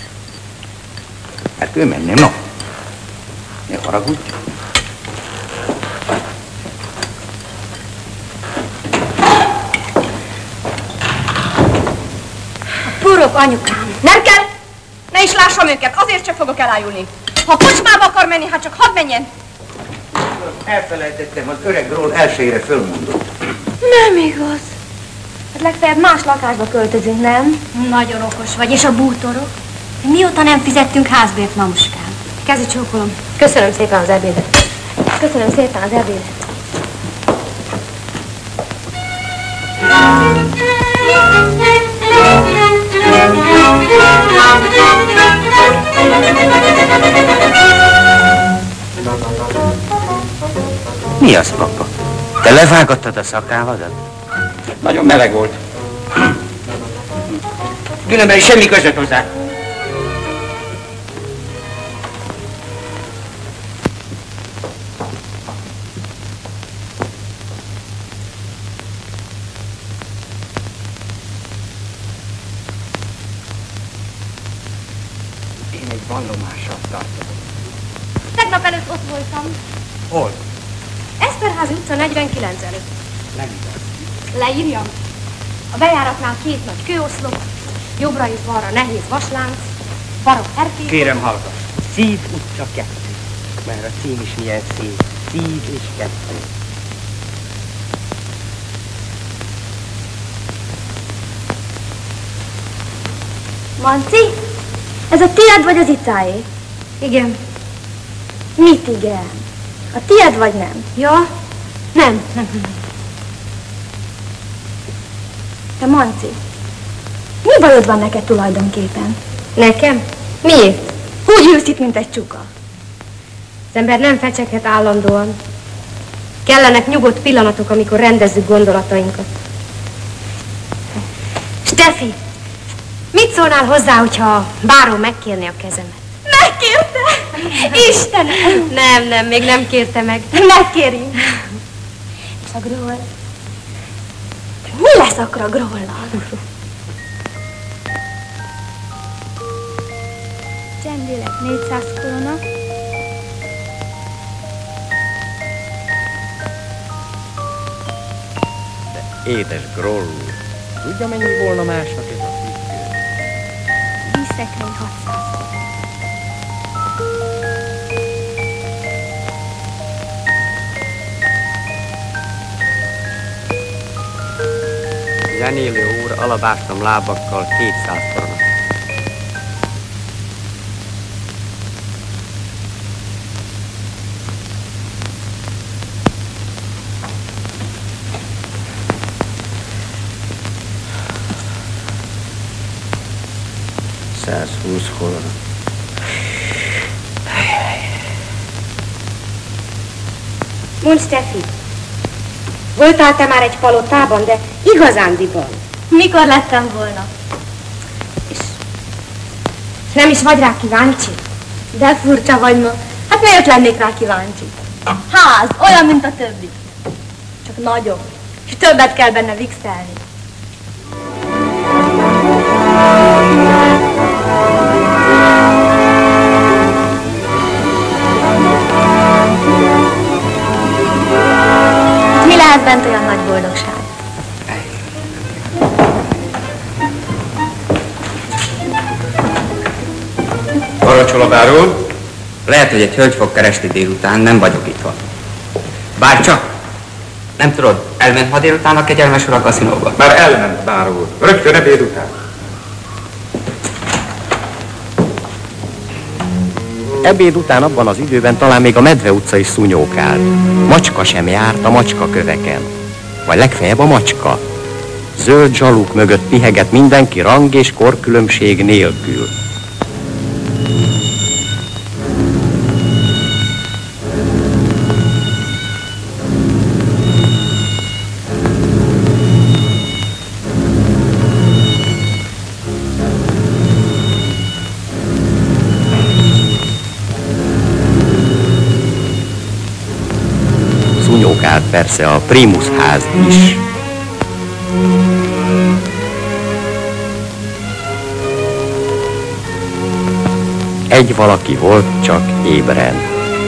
Speaker 1: Hát ő mennem, na. Ne haragudj.
Speaker 5: Purok, anyukám.
Speaker 6: Nem kell! Ne is lássam őket, azért sem fogok elájulni. Ha kocsmába akar menni, hát csak hadd menjen.
Speaker 1: Elfelejtettem, az öreg Groll elsőre fölmondott.
Speaker 5: Nem igaz. Hát legfeljebb más lakásba költözünk, nem? Nagyon okos vagy, és a bútorok? Mióta nem fizettünk házbért, mamuskám? Kezi csókolom. Köszönöm szépen az ebédet. Köszönöm szépen az ebédet.
Speaker 3: Mi az, papa? Te levágattad a szakálladat?
Speaker 4: Nagyon meleg volt. Különben is semmi között hozzá.
Speaker 8: Én egy vallomással tartom.
Speaker 5: Tegnap előtt ott voltam.
Speaker 8: Hol?
Speaker 5: Eszterházi utca 49 előtt.
Speaker 8: Nem igaz.
Speaker 5: Leírjam. A bejáratnál 2 nagy kőoszlop, jobbra és balra nehéz vaslánc, barokk erkély.
Speaker 8: Kérem, hallgass.
Speaker 3: Szív utca 2. Már a cím is milyen szép. Szív és 2.
Speaker 5: Manci, ez a tiéd vagy az icáé? Igen. Mit igen? A tiéd vagy nem? Ja, nem. Te Manci, mi bajod van neked tulajdonképpen? Nekem? Miért? Úgy ülsz itt, mint egy csuka. Az ember nem fecseghet állandóan. Kellenek nyugodt pillanatok, amikor rendezzük gondolatainkat. Steffi, mit szólnál hozzá, hogyha a báró megkérné a kezemet? Megkérte? Istenem! Nem, még nem kérte meg. Megkéri. És a Groll? Mi lesz akkor a Grollal? Csendélet 400 korona.
Speaker 2: De édes Groll úr, tudja, mennyi volna másnak ez a függő?
Speaker 5: Vízszekrény 600 korona.
Speaker 2: Zenélő úr alabástrom lábakkal 200 korona.
Speaker 1: 120 hol.
Speaker 9: Mondd, Steffi, voltál te már egy palotában, de igazándiban?
Speaker 5: Mikor lettem volna?
Speaker 9: És nem is vagy rá kíváncsi?
Speaker 5: De furcsa vagy ma. Hát miért lennék rá kíváncsi? Ház, olyan, mint a többi. Csak nagyobb. És többet kell benne vixelni. Mi lehet bent olyan nagy boldogság?
Speaker 3: Parancsola, bár úr. Lehet, hogy egy hölgy fog keresni délután, nem vagyok itt van. Bárcsak, nem tudod, elment ma délután a kegyelmes ura a kaszinóba?
Speaker 10: Már elment, bár úr. Rögtön ebéd után.
Speaker 2: Ebéd után abban az időben talán még a Medve utca is szúnyókált. Macska sem járt a macska köveken. Vagy legfeljebb a macska. Zöld zsaluk mögött pihegett mindenki rang és korkülönbség nélkül. Szúnyókált persze a Primus ház is. Egy valaki volt csak ébren.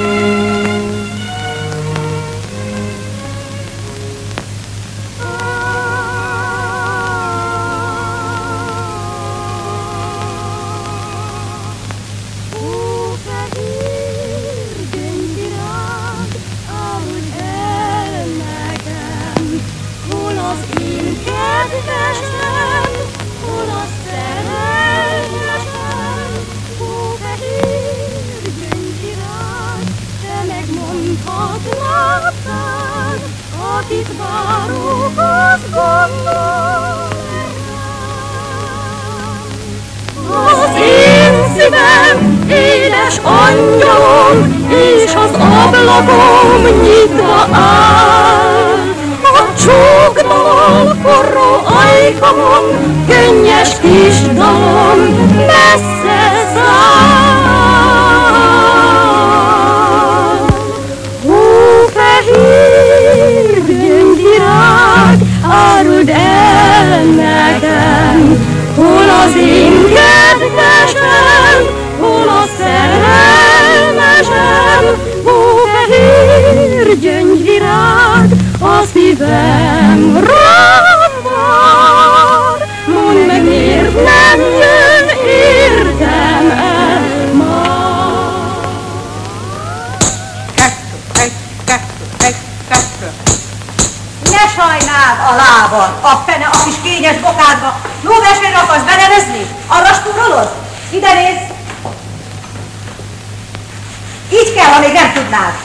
Speaker 11: Az én szívem, édes angyalom, és az ablagom nyitva áll. A csókdalom, forró ajkamon, könnyes kis dalom, messze száll. Ó, fehér gyöngyvirág, áruld el nekem, hol az én kedvesem, hol a szerelmesem, ó, fehér gyöngyvirág, a szívem rám vár. Mondd meg, miért nem jön, értem el már.
Speaker 7: Kettő. Ne sajnáld a lábad, a fene a kis kényes bokádba. Jó versenyre akarsz benevezni? Arra spórolod? Ide nézz! Így kell, ha még nem tudnád.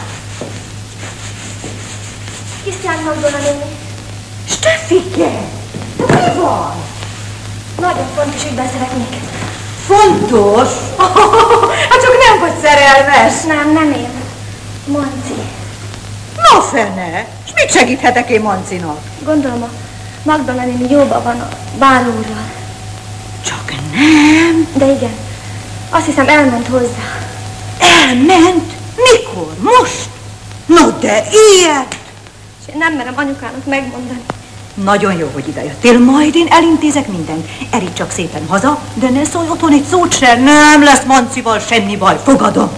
Speaker 5: Krisztián Magdolna néni.
Speaker 7: Steffike! Mi van?
Speaker 5: Nagyon fontos ügyben szeretnék.
Speaker 7: Fontos? Hát csak nem vagy szerelmes.
Speaker 5: Nem én. Manci.
Speaker 7: Na fene! És mit segíthetek én Mancinak?
Speaker 5: Gondolom, a Magdolna néni jóban van a bárúrral.
Speaker 7: Csak nem.
Speaker 5: De igen. Azt hiszem, elment hozzá.
Speaker 7: Elment? Mikor? Most? No de ilyet!
Speaker 5: És én nem merem anyukának megmondani.
Speaker 7: Nagyon jó, hogy idejöttél, majd én elintézek mindent. Eríts csak szépen haza, de ne szólj otthon egy szót se, nem lesz Mancival semmi baj, fogadom.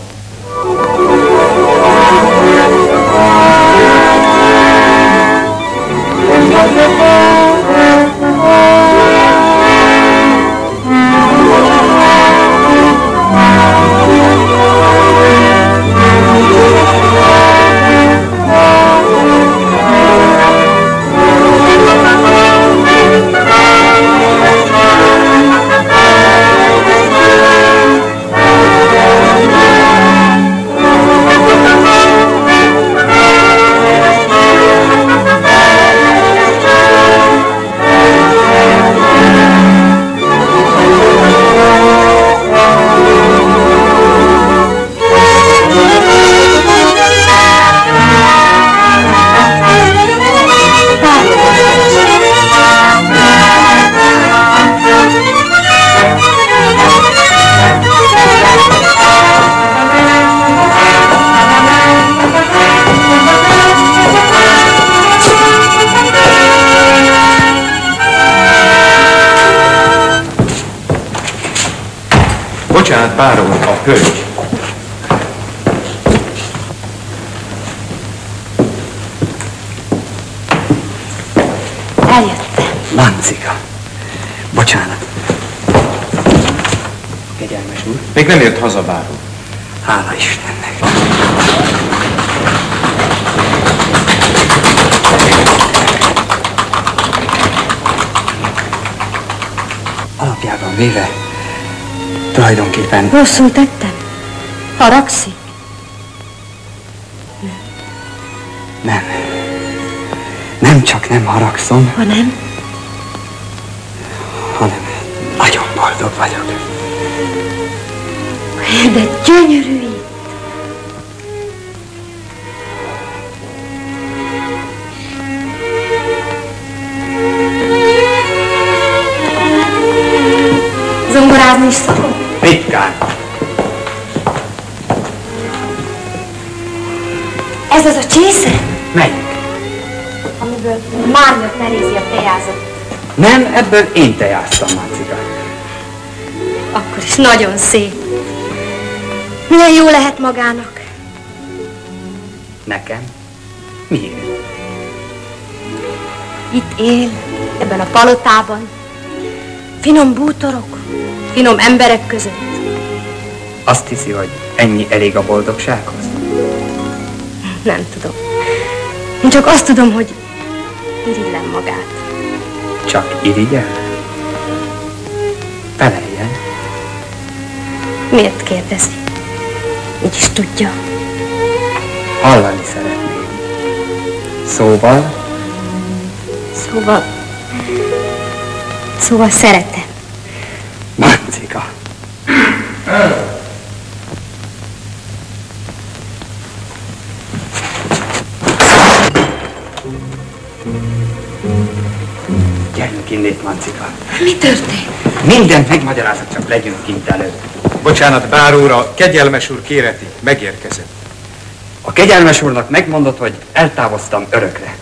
Speaker 10: báró, a hölgy.
Speaker 5: Eljöttem.
Speaker 3: Mancika. Bocsánat. Kegyelmes úr.
Speaker 10: Még nem ért haza, báró.
Speaker 3: Hála Istennek. Alapjában véve, tulajdonképpen...
Speaker 5: Rosszul tettem? Haragszik?
Speaker 3: Nem. Nem csak nem haragszom.
Speaker 5: Hanem
Speaker 3: nagyon boldog vagyok.
Speaker 5: de gyönyörű itt. Zongorázni is szokott?
Speaker 3: Ritkán.
Speaker 5: Ez az a csésze?
Speaker 3: Melyik?
Speaker 5: Amiből Márnök Terézia tejázott.
Speaker 3: Nem, ebből én tejáztam, Mancika.
Speaker 5: Akkor is nagyon szép. Milyen jó lehet magának.
Speaker 3: Nekem? Miért?
Speaker 5: Itt él, ebben a palotában. Finom bútorok, finom emberek között.
Speaker 3: Azt hiszi, hogy ennyi elég a boldogsághoz?
Speaker 5: Nem tudom. Én csak azt tudom, hogy irigylem magát.
Speaker 3: Csak irigyel? Feleljen.
Speaker 5: Miért kérdezi? Így is tudja.
Speaker 3: Hallani szeretném. Szóval?
Speaker 5: Szóval szeretem.
Speaker 3: Mancika. Gyerünk innét, Mancika.
Speaker 5: Mi történt?
Speaker 3: Mindent megmagyarázok, csak legyünk kint előtt.
Speaker 10: Bocsánat, báró úr, a kegyelmes úr kéreti. Megérkezett.
Speaker 3: A kegyelmes úrnak megmondott, hogy eltávoztam örökre.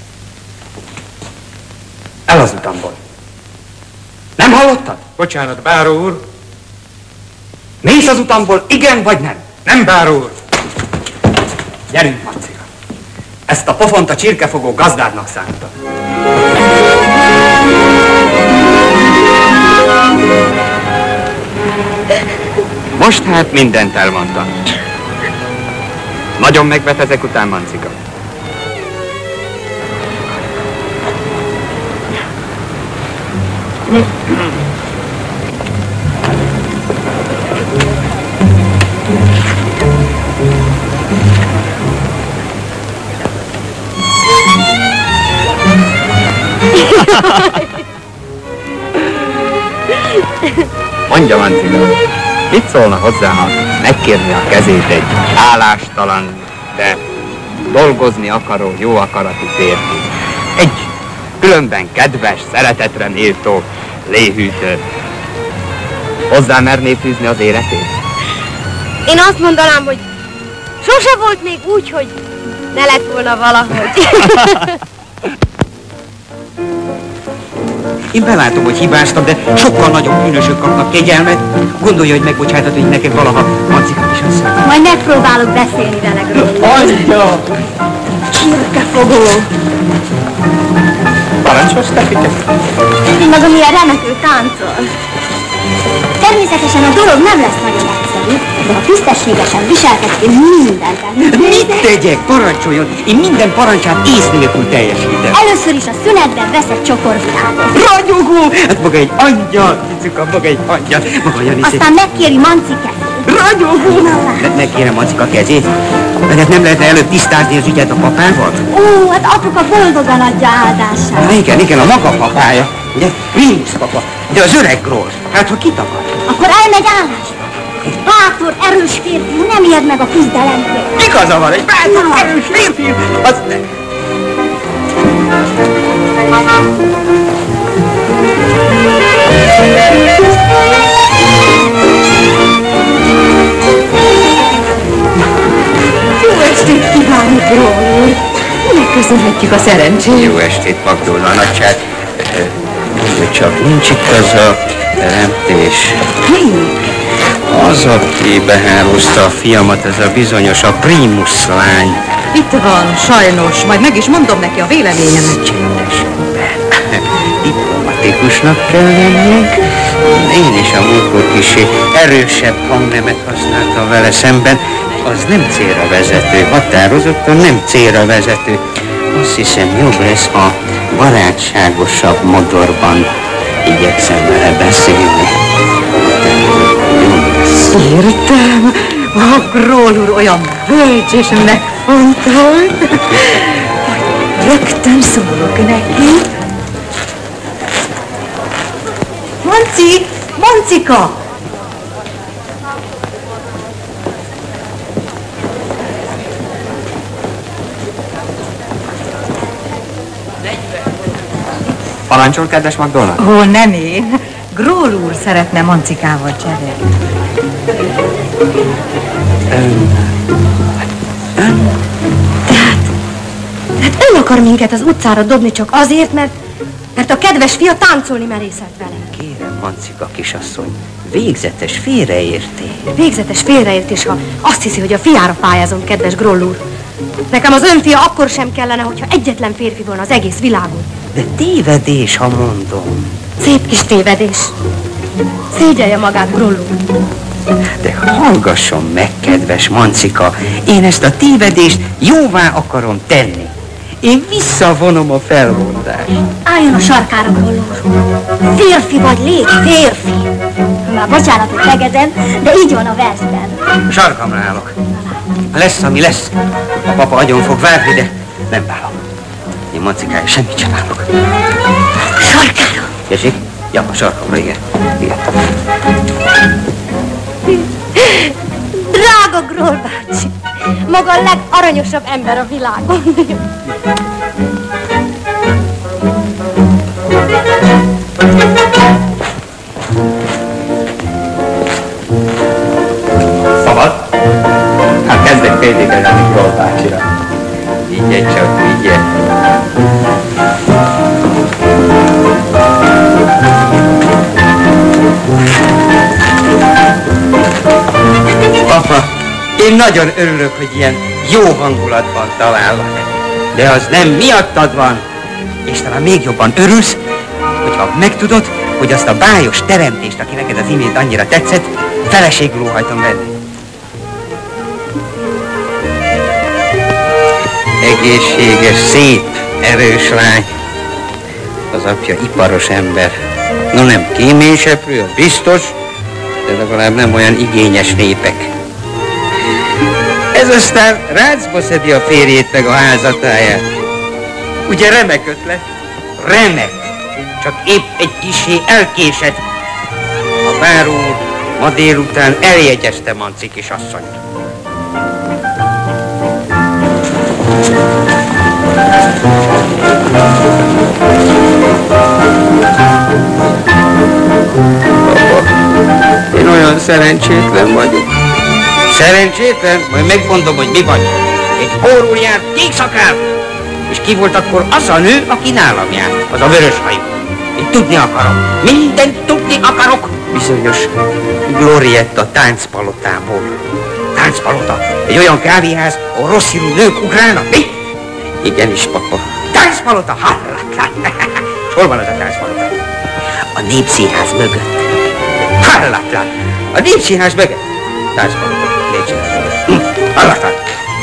Speaker 3: El az utamból. Nem hallottad?
Speaker 10: Bocsánat, báró úr.
Speaker 3: Mész az utamból, igen vagy nem?
Speaker 10: Nem, báró úr.
Speaker 3: Gyerünk, Mancika. Ezt a pofont a csirkefogó gazdádnak szánta. Most hát mindent elmondtam. Nagyon megvet ezek után, Mancika. Mondja, Mancika, mit szólna hozzá, ha megkérni a kezét egy állástalan, de dolgozni akaró, jó akaratú férfi? Egy különben kedves, szeretetre méltó léhűtő. Hozzá merné fűzni az életét?
Speaker 5: Én azt mondanám, hogy sose volt még úgy, hogy ne lett volna valahogy.
Speaker 3: Én belátom, hogy hibáztam, de sokkal nagyobb bűnösök kapnak kegyelmet. Gondolja, hogy megbocsáthatod, hogy neked valaha Mancikát is azt.
Speaker 5: Majd megpróbálok beszélni vele róla.
Speaker 3: Adja!
Speaker 5: Csirkefogó!
Speaker 10: Parancsolsz, Tepike?
Speaker 5: Én maga milyen remekül táncol. Természetesen a dolog nem lesz nagyon egyszerű, de ha tisztességesen viselkedsz, én mindent elmondom.
Speaker 3: Mit tegyek? Parancsoljon! Én minden parancsát ész nélkül teljesítem.
Speaker 5: Először is a szünetben vesz egy csokor virágot.
Speaker 3: Ragyogó! Hát maga egy angyal, Cicuka, maga egy angyal. Maga Janice.
Speaker 5: Aztán megkéri Mancikát.
Speaker 3: Ragyogó! Megkérem Mancika kezét? De hát nem lehetne előbb tisztázni az ügyet a papával?
Speaker 5: Ó, hát apuka boldogan adja áldását.
Speaker 3: Igen, a maga papája. Ugye? Rincs papa. De az öreg Grósz. Hát ha kit akar?
Speaker 5: Akkor elmegy állásba. Bátor, erős férfi, nem ijed meg a küzdelemtől.
Speaker 3: Igaza van, egy bátor, erős férfi. Az...
Speaker 7: Jó estét kívánok, Gról úr! Megköszönhetjük a szerencsét.
Speaker 3: Jó estét, Magdolna nagyság. Hogy csak nincs itt az a teremtés.
Speaker 7: Melyik?
Speaker 3: Az, aki behálózta a fiamat, ez a bizonyos, a Primus lány.
Speaker 7: Itt van, sajnos. Majd meg is mondom neki a véleményemet.
Speaker 3: Csendes ember. Diplomatikusnak kell lennünk. Én is a múltkor kicsi erősebb hangnemet használtam vele szemben. Az nem célra vezető, határozottan nem célra vezető. Azt hiszem, jobb lesz, ha barátságosabb modorban igyekszem vele beszélni.
Speaker 7: Értem. A Groll úr olyan bölcs és megfontolt. Rögtön szólok neki. Monci! Moncika!
Speaker 8: Parancsol, kedves Magdolna?
Speaker 7: Ó, nem én. Groll úr szeretne Moncikával cserélni.
Speaker 5: Tehát ön akar minket az utcára dobni csak azért, mert a kedves fia táncolni merészelt vele.
Speaker 3: Kérem, Mancika kisasszony, végzetes félreértés.
Speaker 5: Végzetes félreértés, ha azt hiszi, hogy a fiára pályázom, kedves Groll úr. Nekem az ön fia akkor sem kellene, hogyha egyetlen férfi volna az egész világon.
Speaker 3: De tévedés, ha mondom.
Speaker 5: Szép kis tévedés. Szégyelje magát, Groll úr.
Speaker 3: De hallgasson meg, kedves Mancika, én ezt a tévedést jóvá akarom tenni. Én visszavonom a felmondást.
Speaker 5: Álljon a sarkára, Groll úr. Férfi vagy, légy férfi. Már bocsánatot tegezem, de így van a versben.
Speaker 3: A sarkamra állok. Lesz, ami lesz. A papa agyon fog várni, de nem válok. Én Mancikája semmit sem állok.
Speaker 5: Sarkára.
Speaker 3: Tessék? Ja, a sarkamra, igen.
Speaker 5: Drága Groll bácsi, maga a legaranyosabb ember a világon.
Speaker 8: Szabad? Hát kezdek féldékezni Groll bácsira.
Speaker 3: Vigye csak, vigye. Papa, én nagyon örülök, hogy ilyen jó hangulatban talállak. De az nem miattad van. És talán még jobban örülsz, hogyha megtudod, hogy azt a bájos teremtést, aki neked az imént annyira tetszett, feleségül óhajtom venni. Egészséges, szép, erős lány. Az apja iparos ember. No nem kéményseprő, az biztos, de legalább nem olyan igényes népek. Ez aztán rácba szedi a férjét meg a házatáját. Ugye remek ötlet? Remek. Csak épp egy kissé elkésett. A báró ma délután eljegyezte Manci kisasszonyt. Papa, én olyan szerencsétlen vagyok. Szerencsétlen? Majd megmondom, hogy mi vagy. Egy pórul járt kék szakál. És ki volt akkor az a nő, aki nálam járt? Az a vörös hajú. Én tudni akarom. Mindent tudni akarok. Bizonyos Glorietta táncpalotából. Táncpalota? Egy olyan kávéház, ahol rosszírú nők ugrálnak? Mi? Igenis, papa. Táncpalota? Hallatlan. Hol van az a táncpalota? A Népszínház mögött. Hallatlan. A Népszínház mögött. Táncpalota. Népszínház mögött. Hallatlan.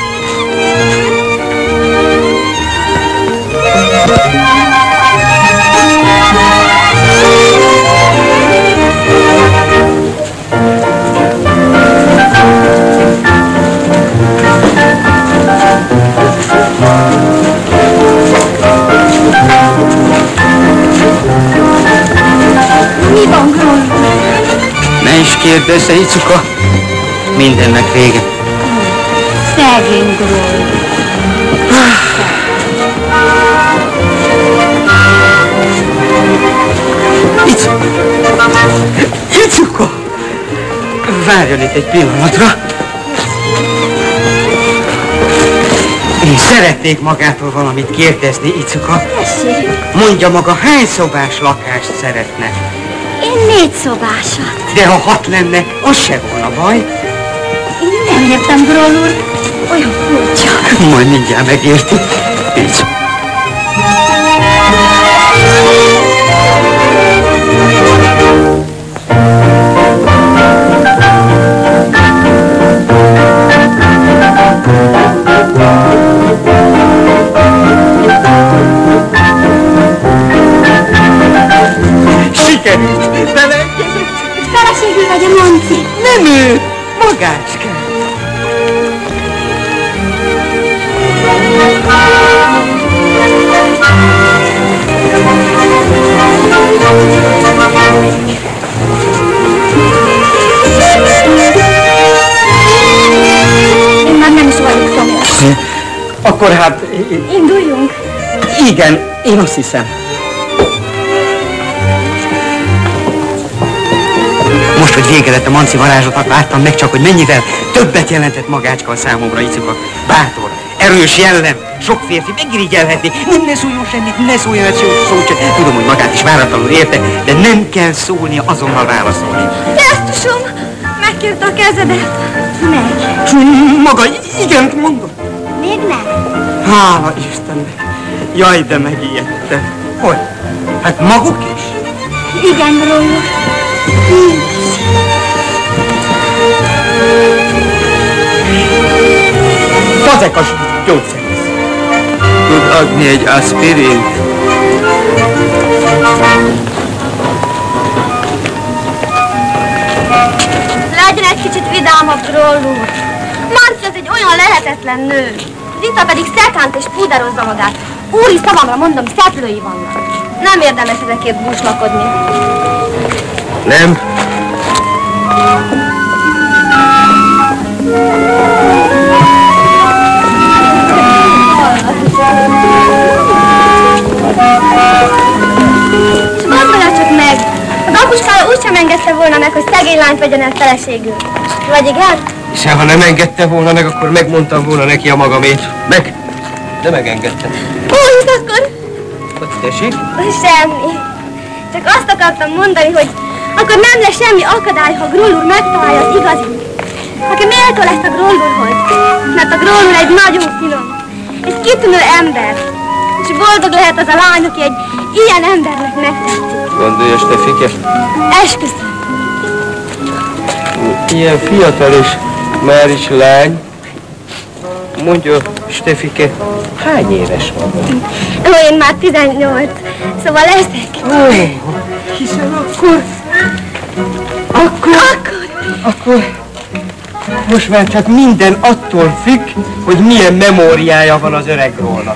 Speaker 5: Mi van, Groll?
Speaker 3: Ne is kérdezze, Icuka. Mindennek vége.
Speaker 5: Szegény Groll.
Speaker 3: Icuka! Várjon itt egy pillanatra. Én szeretnék magától valamit kérdezni, Icuka.
Speaker 5: Tessék.
Speaker 3: Mondja maga, hány szobás lakást szeretne?
Speaker 5: Én 4 szobásat.
Speaker 3: De ha 6 lenne, az se volna baj.
Speaker 5: Én nem értem, Groll úr. Olyan furcsa.
Speaker 3: Majd mindjárt megérti. Így. Sikerült! Beleegyezett!
Speaker 5: Feleségül vagy a Manci?
Speaker 3: Nem ő! Magácska!
Speaker 5: Én már nem is vagyok szomjas.
Speaker 3: Akkor hát...
Speaker 5: Induljunk.
Speaker 3: Igen, én azt hiszem. Most, hogy vége lett a Manci varázslatnak, láttam meg csak, hogy mennyivel többet jelentett Magácska a számomra, Icukak. Bátor, erős jellem, sok férfi megirigyelhetné. Nem, ne szóljon semmit, ne szóljon egy szót sem. Tudom, hogy magát is váratlanul érte, de nem kell szólnia, azonnal válaszolni.
Speaker 5: Gesztusom, megkérte a kezedet. Meg.
Speaker 3: Maga, igen, mondom.
Speaker 5: Még nem.
Speaker 3: Hála Istennek. Jaj, de megijedtem. Hogy? Hát maguk is?
Speaker 5: Igen, Groll.
Speaker 3: Fazekas gyógyszerész. Tud adni egy aspirint?
Speaker 5: Legyen egy kicsit vidámabb, Groll úr. Manci az egy olyan lehetetlen nő. Rita pedig szelkánt és púderozza magát. Úri szavamra mondom, szeplői vannak. Nem érdemes ezekért búslakodni.
Speaker 3: Nem.
Speaker 5: És gondolja csak meg, az apuskája úgysem engedte volna meg, hogy szegény lányt vegyen el feleségül. Vagy igen?
Speaker 3: És ha nem engedte volna meg, akkor megmondtam volna neki a magamét. Meg? De megengedtem.
Speaker 5: Úgy, akkor...
Speaker 3: Hogy tessék?
Speaker 5: Semmi. Csak azt akartam mondani, hogy akkor nem lesz semmi akadály, ha Groll úr megtalálja az igazit. Aki méltó lesz a Groll úrhoz. Mert a Groll úr egy nagyon finom és kitűnő ember. És boldog lehet az a lány, aki egy ilyen embernek megtetszik.
Speaker 3: Gondolja, Stefike?
Speaker 5: Esküszöm.
Speaker 3: Ilyen fiatal és már is lány. Mondja, Stefike, hány éves van?
Speaker 5: Ó, én már 18, szóval leszek.
Speaker 3: Hiszen akkor most már csak minden attól függ, hogy milyen memóriája van az öreg Grollnak.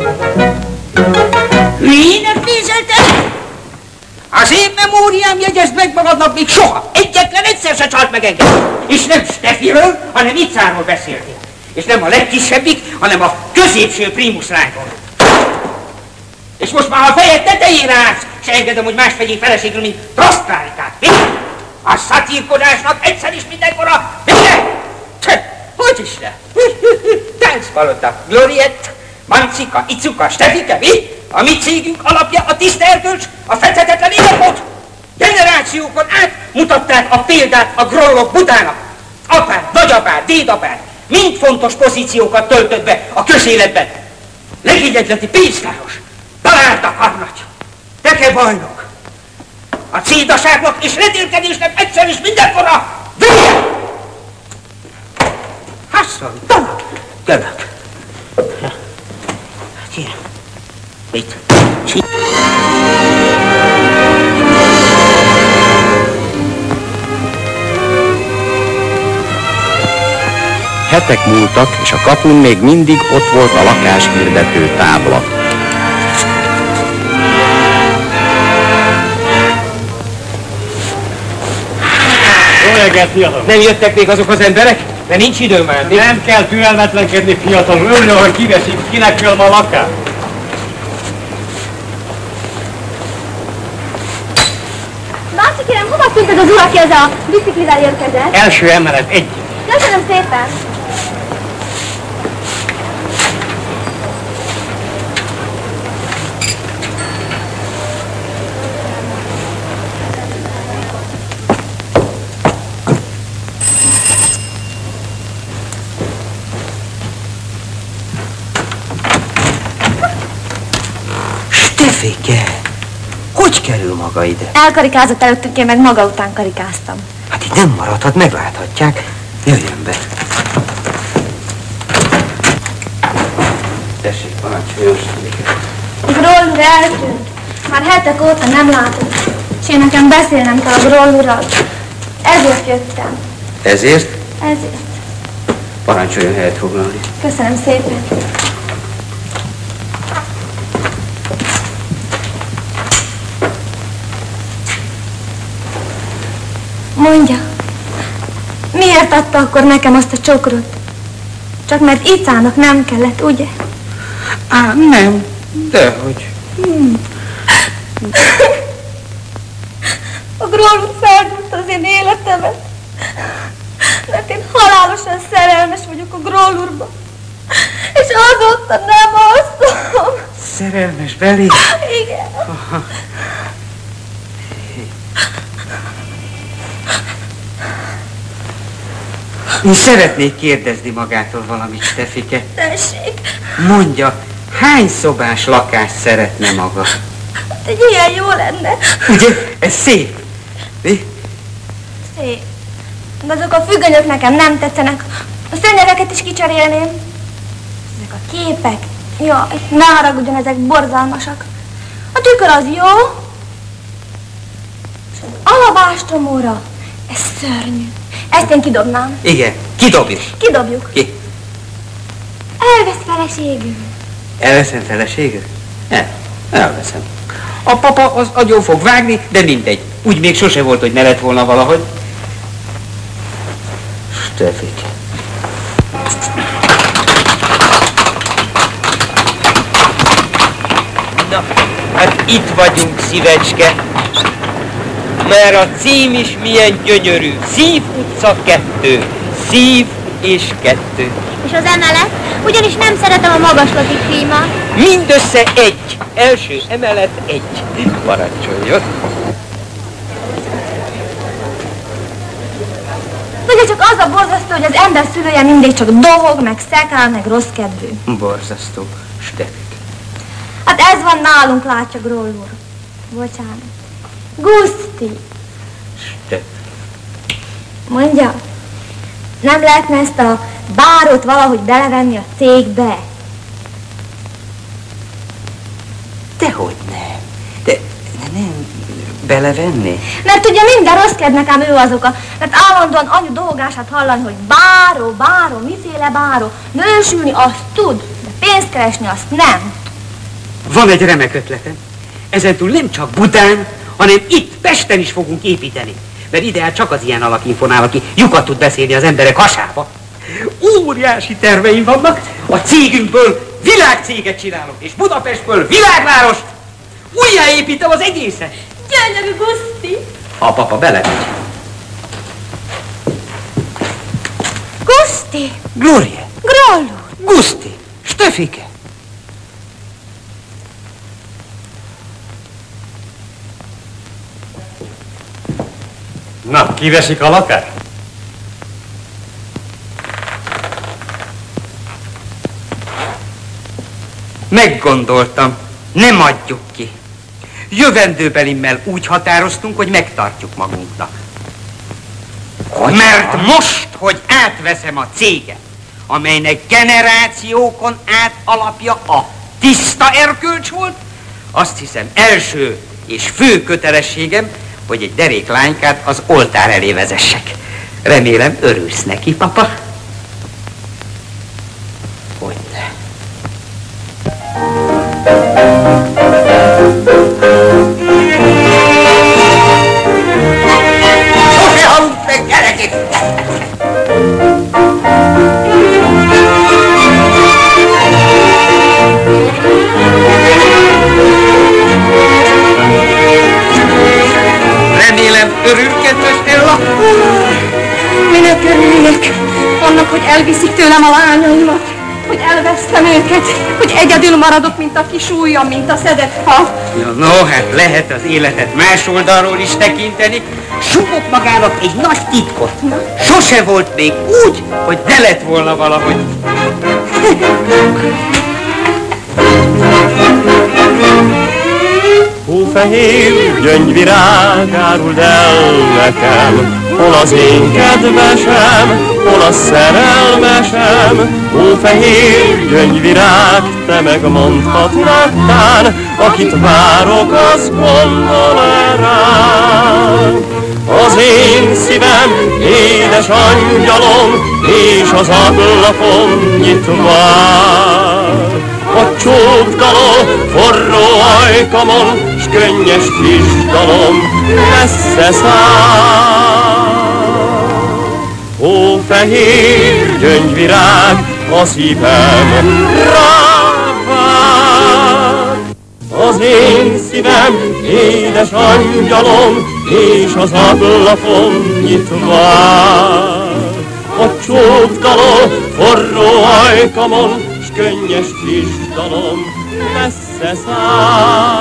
Speaker 4: Hülyének nézeltek? Az én memóriám jegyezd meg magadnak még soha. Egyetlen egyszer se csalt meg engem. És nem Stefiről, hanem Icáról beszéltél. És nem a legkisebbik, hanem a középső primus lányról. És most már a fejed tetejére állsz, se engedem, hogy más vegyék feleségül, mint Trosztrárikát. Mi? A szatírkodásnak egyszer is mindenkora. Mire? Hogy is ne? Táncpalota, Gloriett, Mancika, Icuka, Stefike, mi? A mi cégünk alapja a tiszta erkölcs, a fethetetlen életmód. Generációkon át mutatták a példát a Grollok Budának. Apád, nagyapád, dédapád mind fontos pozíciókat töltött be a közéletben. Legényegleti pénztáros, találta karnagy, tekebajnok. A cédaságnak és redélkedésnek egyszer is mindenkora vége! Hasson, tanul, jövök. Mit?
Speaker 2: Hetek múltak, és a kapun még mindig ott volt a lakáshirdető tábla.
Speaker 12: Jó reggelt, fiatal!
Speaker 3: Nem jöttek még azok az emberek? De nincs időm már.
Speaker 12: Nem kell türelmetlenkedni, fiatal. Örülök, hogy kiveszik, kinek kell ma a lakás.
Speaker 5: Bácsi, kérem, hova tűnted az úr, aki ez a biciklivel érkezett?
Speaker 12: Első emelet, 1.
Speaker 5: Köszönöm szépen!
Speaker 3: Stefike, hogy kerül maga ide?
Speaker 5: Elkarikázott előttünk, én meg maga után karikáztam.
Speaker 3: Hát itt nem maradhat, megláthatják. Jöjjön be. Tessék, parancsoljon, Stefike.
Speaker 5: Groll úr eltűnt. Már hetek óta nem látok. És én nekem beszélnem kell a Groll úrral. Ezért jöttem.
Speaker 3: Ezért?
Speaker 5: Ezért.
Speaker 3: Parancsoljon helyet foglalni.
Speaker 5: Köszönöm szépen. Mondja, miért adta akkor nekem azt a csokrot? Csak mert Icának nem kellett, ugye?
Speaker 3: Á, nem, dehogy.
Speaker 5: A Groll úr feldúlta az én életemet. Mert én halálosan szerelmes vagyok a Groll úrba. És azóta nem alszom.
Speaker 3: Szerelmes belé?
Speaker 5: Igen.
Speaker 3: Aha. Én szeretnék kérdezni magától valamit, Stefike.
Speaker 5: Tessék.
Speaker 3: Mondja, hány szobás lakást szeretne maga?
Speaker 5: Egy ilyen jó lenne.
Speaker 3: Ugye, ez szép. Mi?
Speaker 5: Szép. De azok a függönyök nekem nem tetszenek. A szőnyegeket is kicserélném. Ezek a képek. Jaj, ne haragudjon, ezek borzalmasak. A tükör az jó. És az alabástromóra, ez szörnyű. Ezt én kidobnám.
Speaker 3: Igen, kidobjuk.
Speaker 5: Kidobjuk.
Speaker 3: Ki?
Speaker 5: Elvesz feleségül.
Speaker 3: Elveszem feleségül? Elveszem. A papa az agyon fog vágni, de mindegy. Úgy még sose volt, hogy ne lett volna valahogy. Stefike.
Speaker 4: Na, hát itt vagyunk, szívecske. Mert a cím is milyen gyönyörű. Szív utca 2. Szív és 2.
Speaker 5: És az emelet? Ugyanis nem szeretem a magaslati klímát.
Speaker 4: Mindössze 1. Első emelet 1. Parancsoljon.
Speaker 5: Ugye csak az a borzasztó, hogy az ember szülője mindig csak dohog, meg szekál, meg rossz kedvű.
Speaker 3: Borzasztó, Stefike.
Speaker 5: Hát ez van nálunk, látja Groll úr. Bocsánat. Guszti.
Speaker 3: Stefike.
Speaker 5: Mondja, nem lehetne ezt a bárót valahogy belevenni a cégbe?
Speaker 3: Dehogy nem. De nem belevenni?
Speaker 5: Mert ugye minden rossz kednek ám ő az oka. Mert állandóan anyu dolgását hallani, hogy báró, miféle báró. Nősülni azt tud, de pénzt keresni azt nem.
Speaker 3: Van egy remek ötletem. Ezentúl nem csak Budán, hanem itt, Pesten is fogunk építeni. Mert ideál csak az ilyen alak imponál, aki lyukat tud beszélni az emberek hasába. Óriási terveim vannak. A cégünkből világcéget csinálok, és Budapestből világvárost. Újjáépítem az egészet.
Speaker 5: Gyönyörű, Guszti.
Speaker 3: A papa belemegy.
Speaker 5: Guszti.
Speaker 3: Gloria.
Speaker 5: Groll úr.
Speaker 3: Guszti. Stefike.
Speaker 12: Na, kiveszik a lakást?
Speaker 3: Meggondoltam, nem adjuk ki. Jövendőbelimmel úgy határoztunk, hogy megtartjuk magunknak. Mert most, hogy átveszem a céget, amelynek generációkon át alapja a tiszta erkölcs volt, azt hiszem első és fő kötelességem, hogy egy derék lánykát az oltár elé vezessek. Remélem örülsz neki, papa? Hogyne. Sose halunk meg, gyerekek! Remélem örül, kedves Ella?
Speaker 6: Minek örüljek? Annak, hogy elviszik tőlem a lányaimat, hogy elvesztem őket, hogy egyedül maradok, mint a kis ujjam, mint a szedett fa.
Speaker 3: No, hát lehet az életet más oldalról is tekinteni. Sumok magának egy nagy titkot. Sose volt még úgy, hogy ne lett volna valahogy.
Speaker 2: Fehér gyöngyvirág, áruld el nekem, hol az én kedvesem, hol a szerelmesem. Ó, fehér gyöngyvirág, te megmondhatnád tán, akit várok, az gondol-e rám. Az én szívem, édes angyalom, és az ablakon nyitva. A csókdaló forró ajkamon, s könnyes kisdalom messze száll. Ó, fehér gyöngyvirág, a szívem rávár. Az én szívem, édes angyalom, és az ablakon nyitva. A csókdaló forró ajkamon, s könnyes kisdalom messze száll.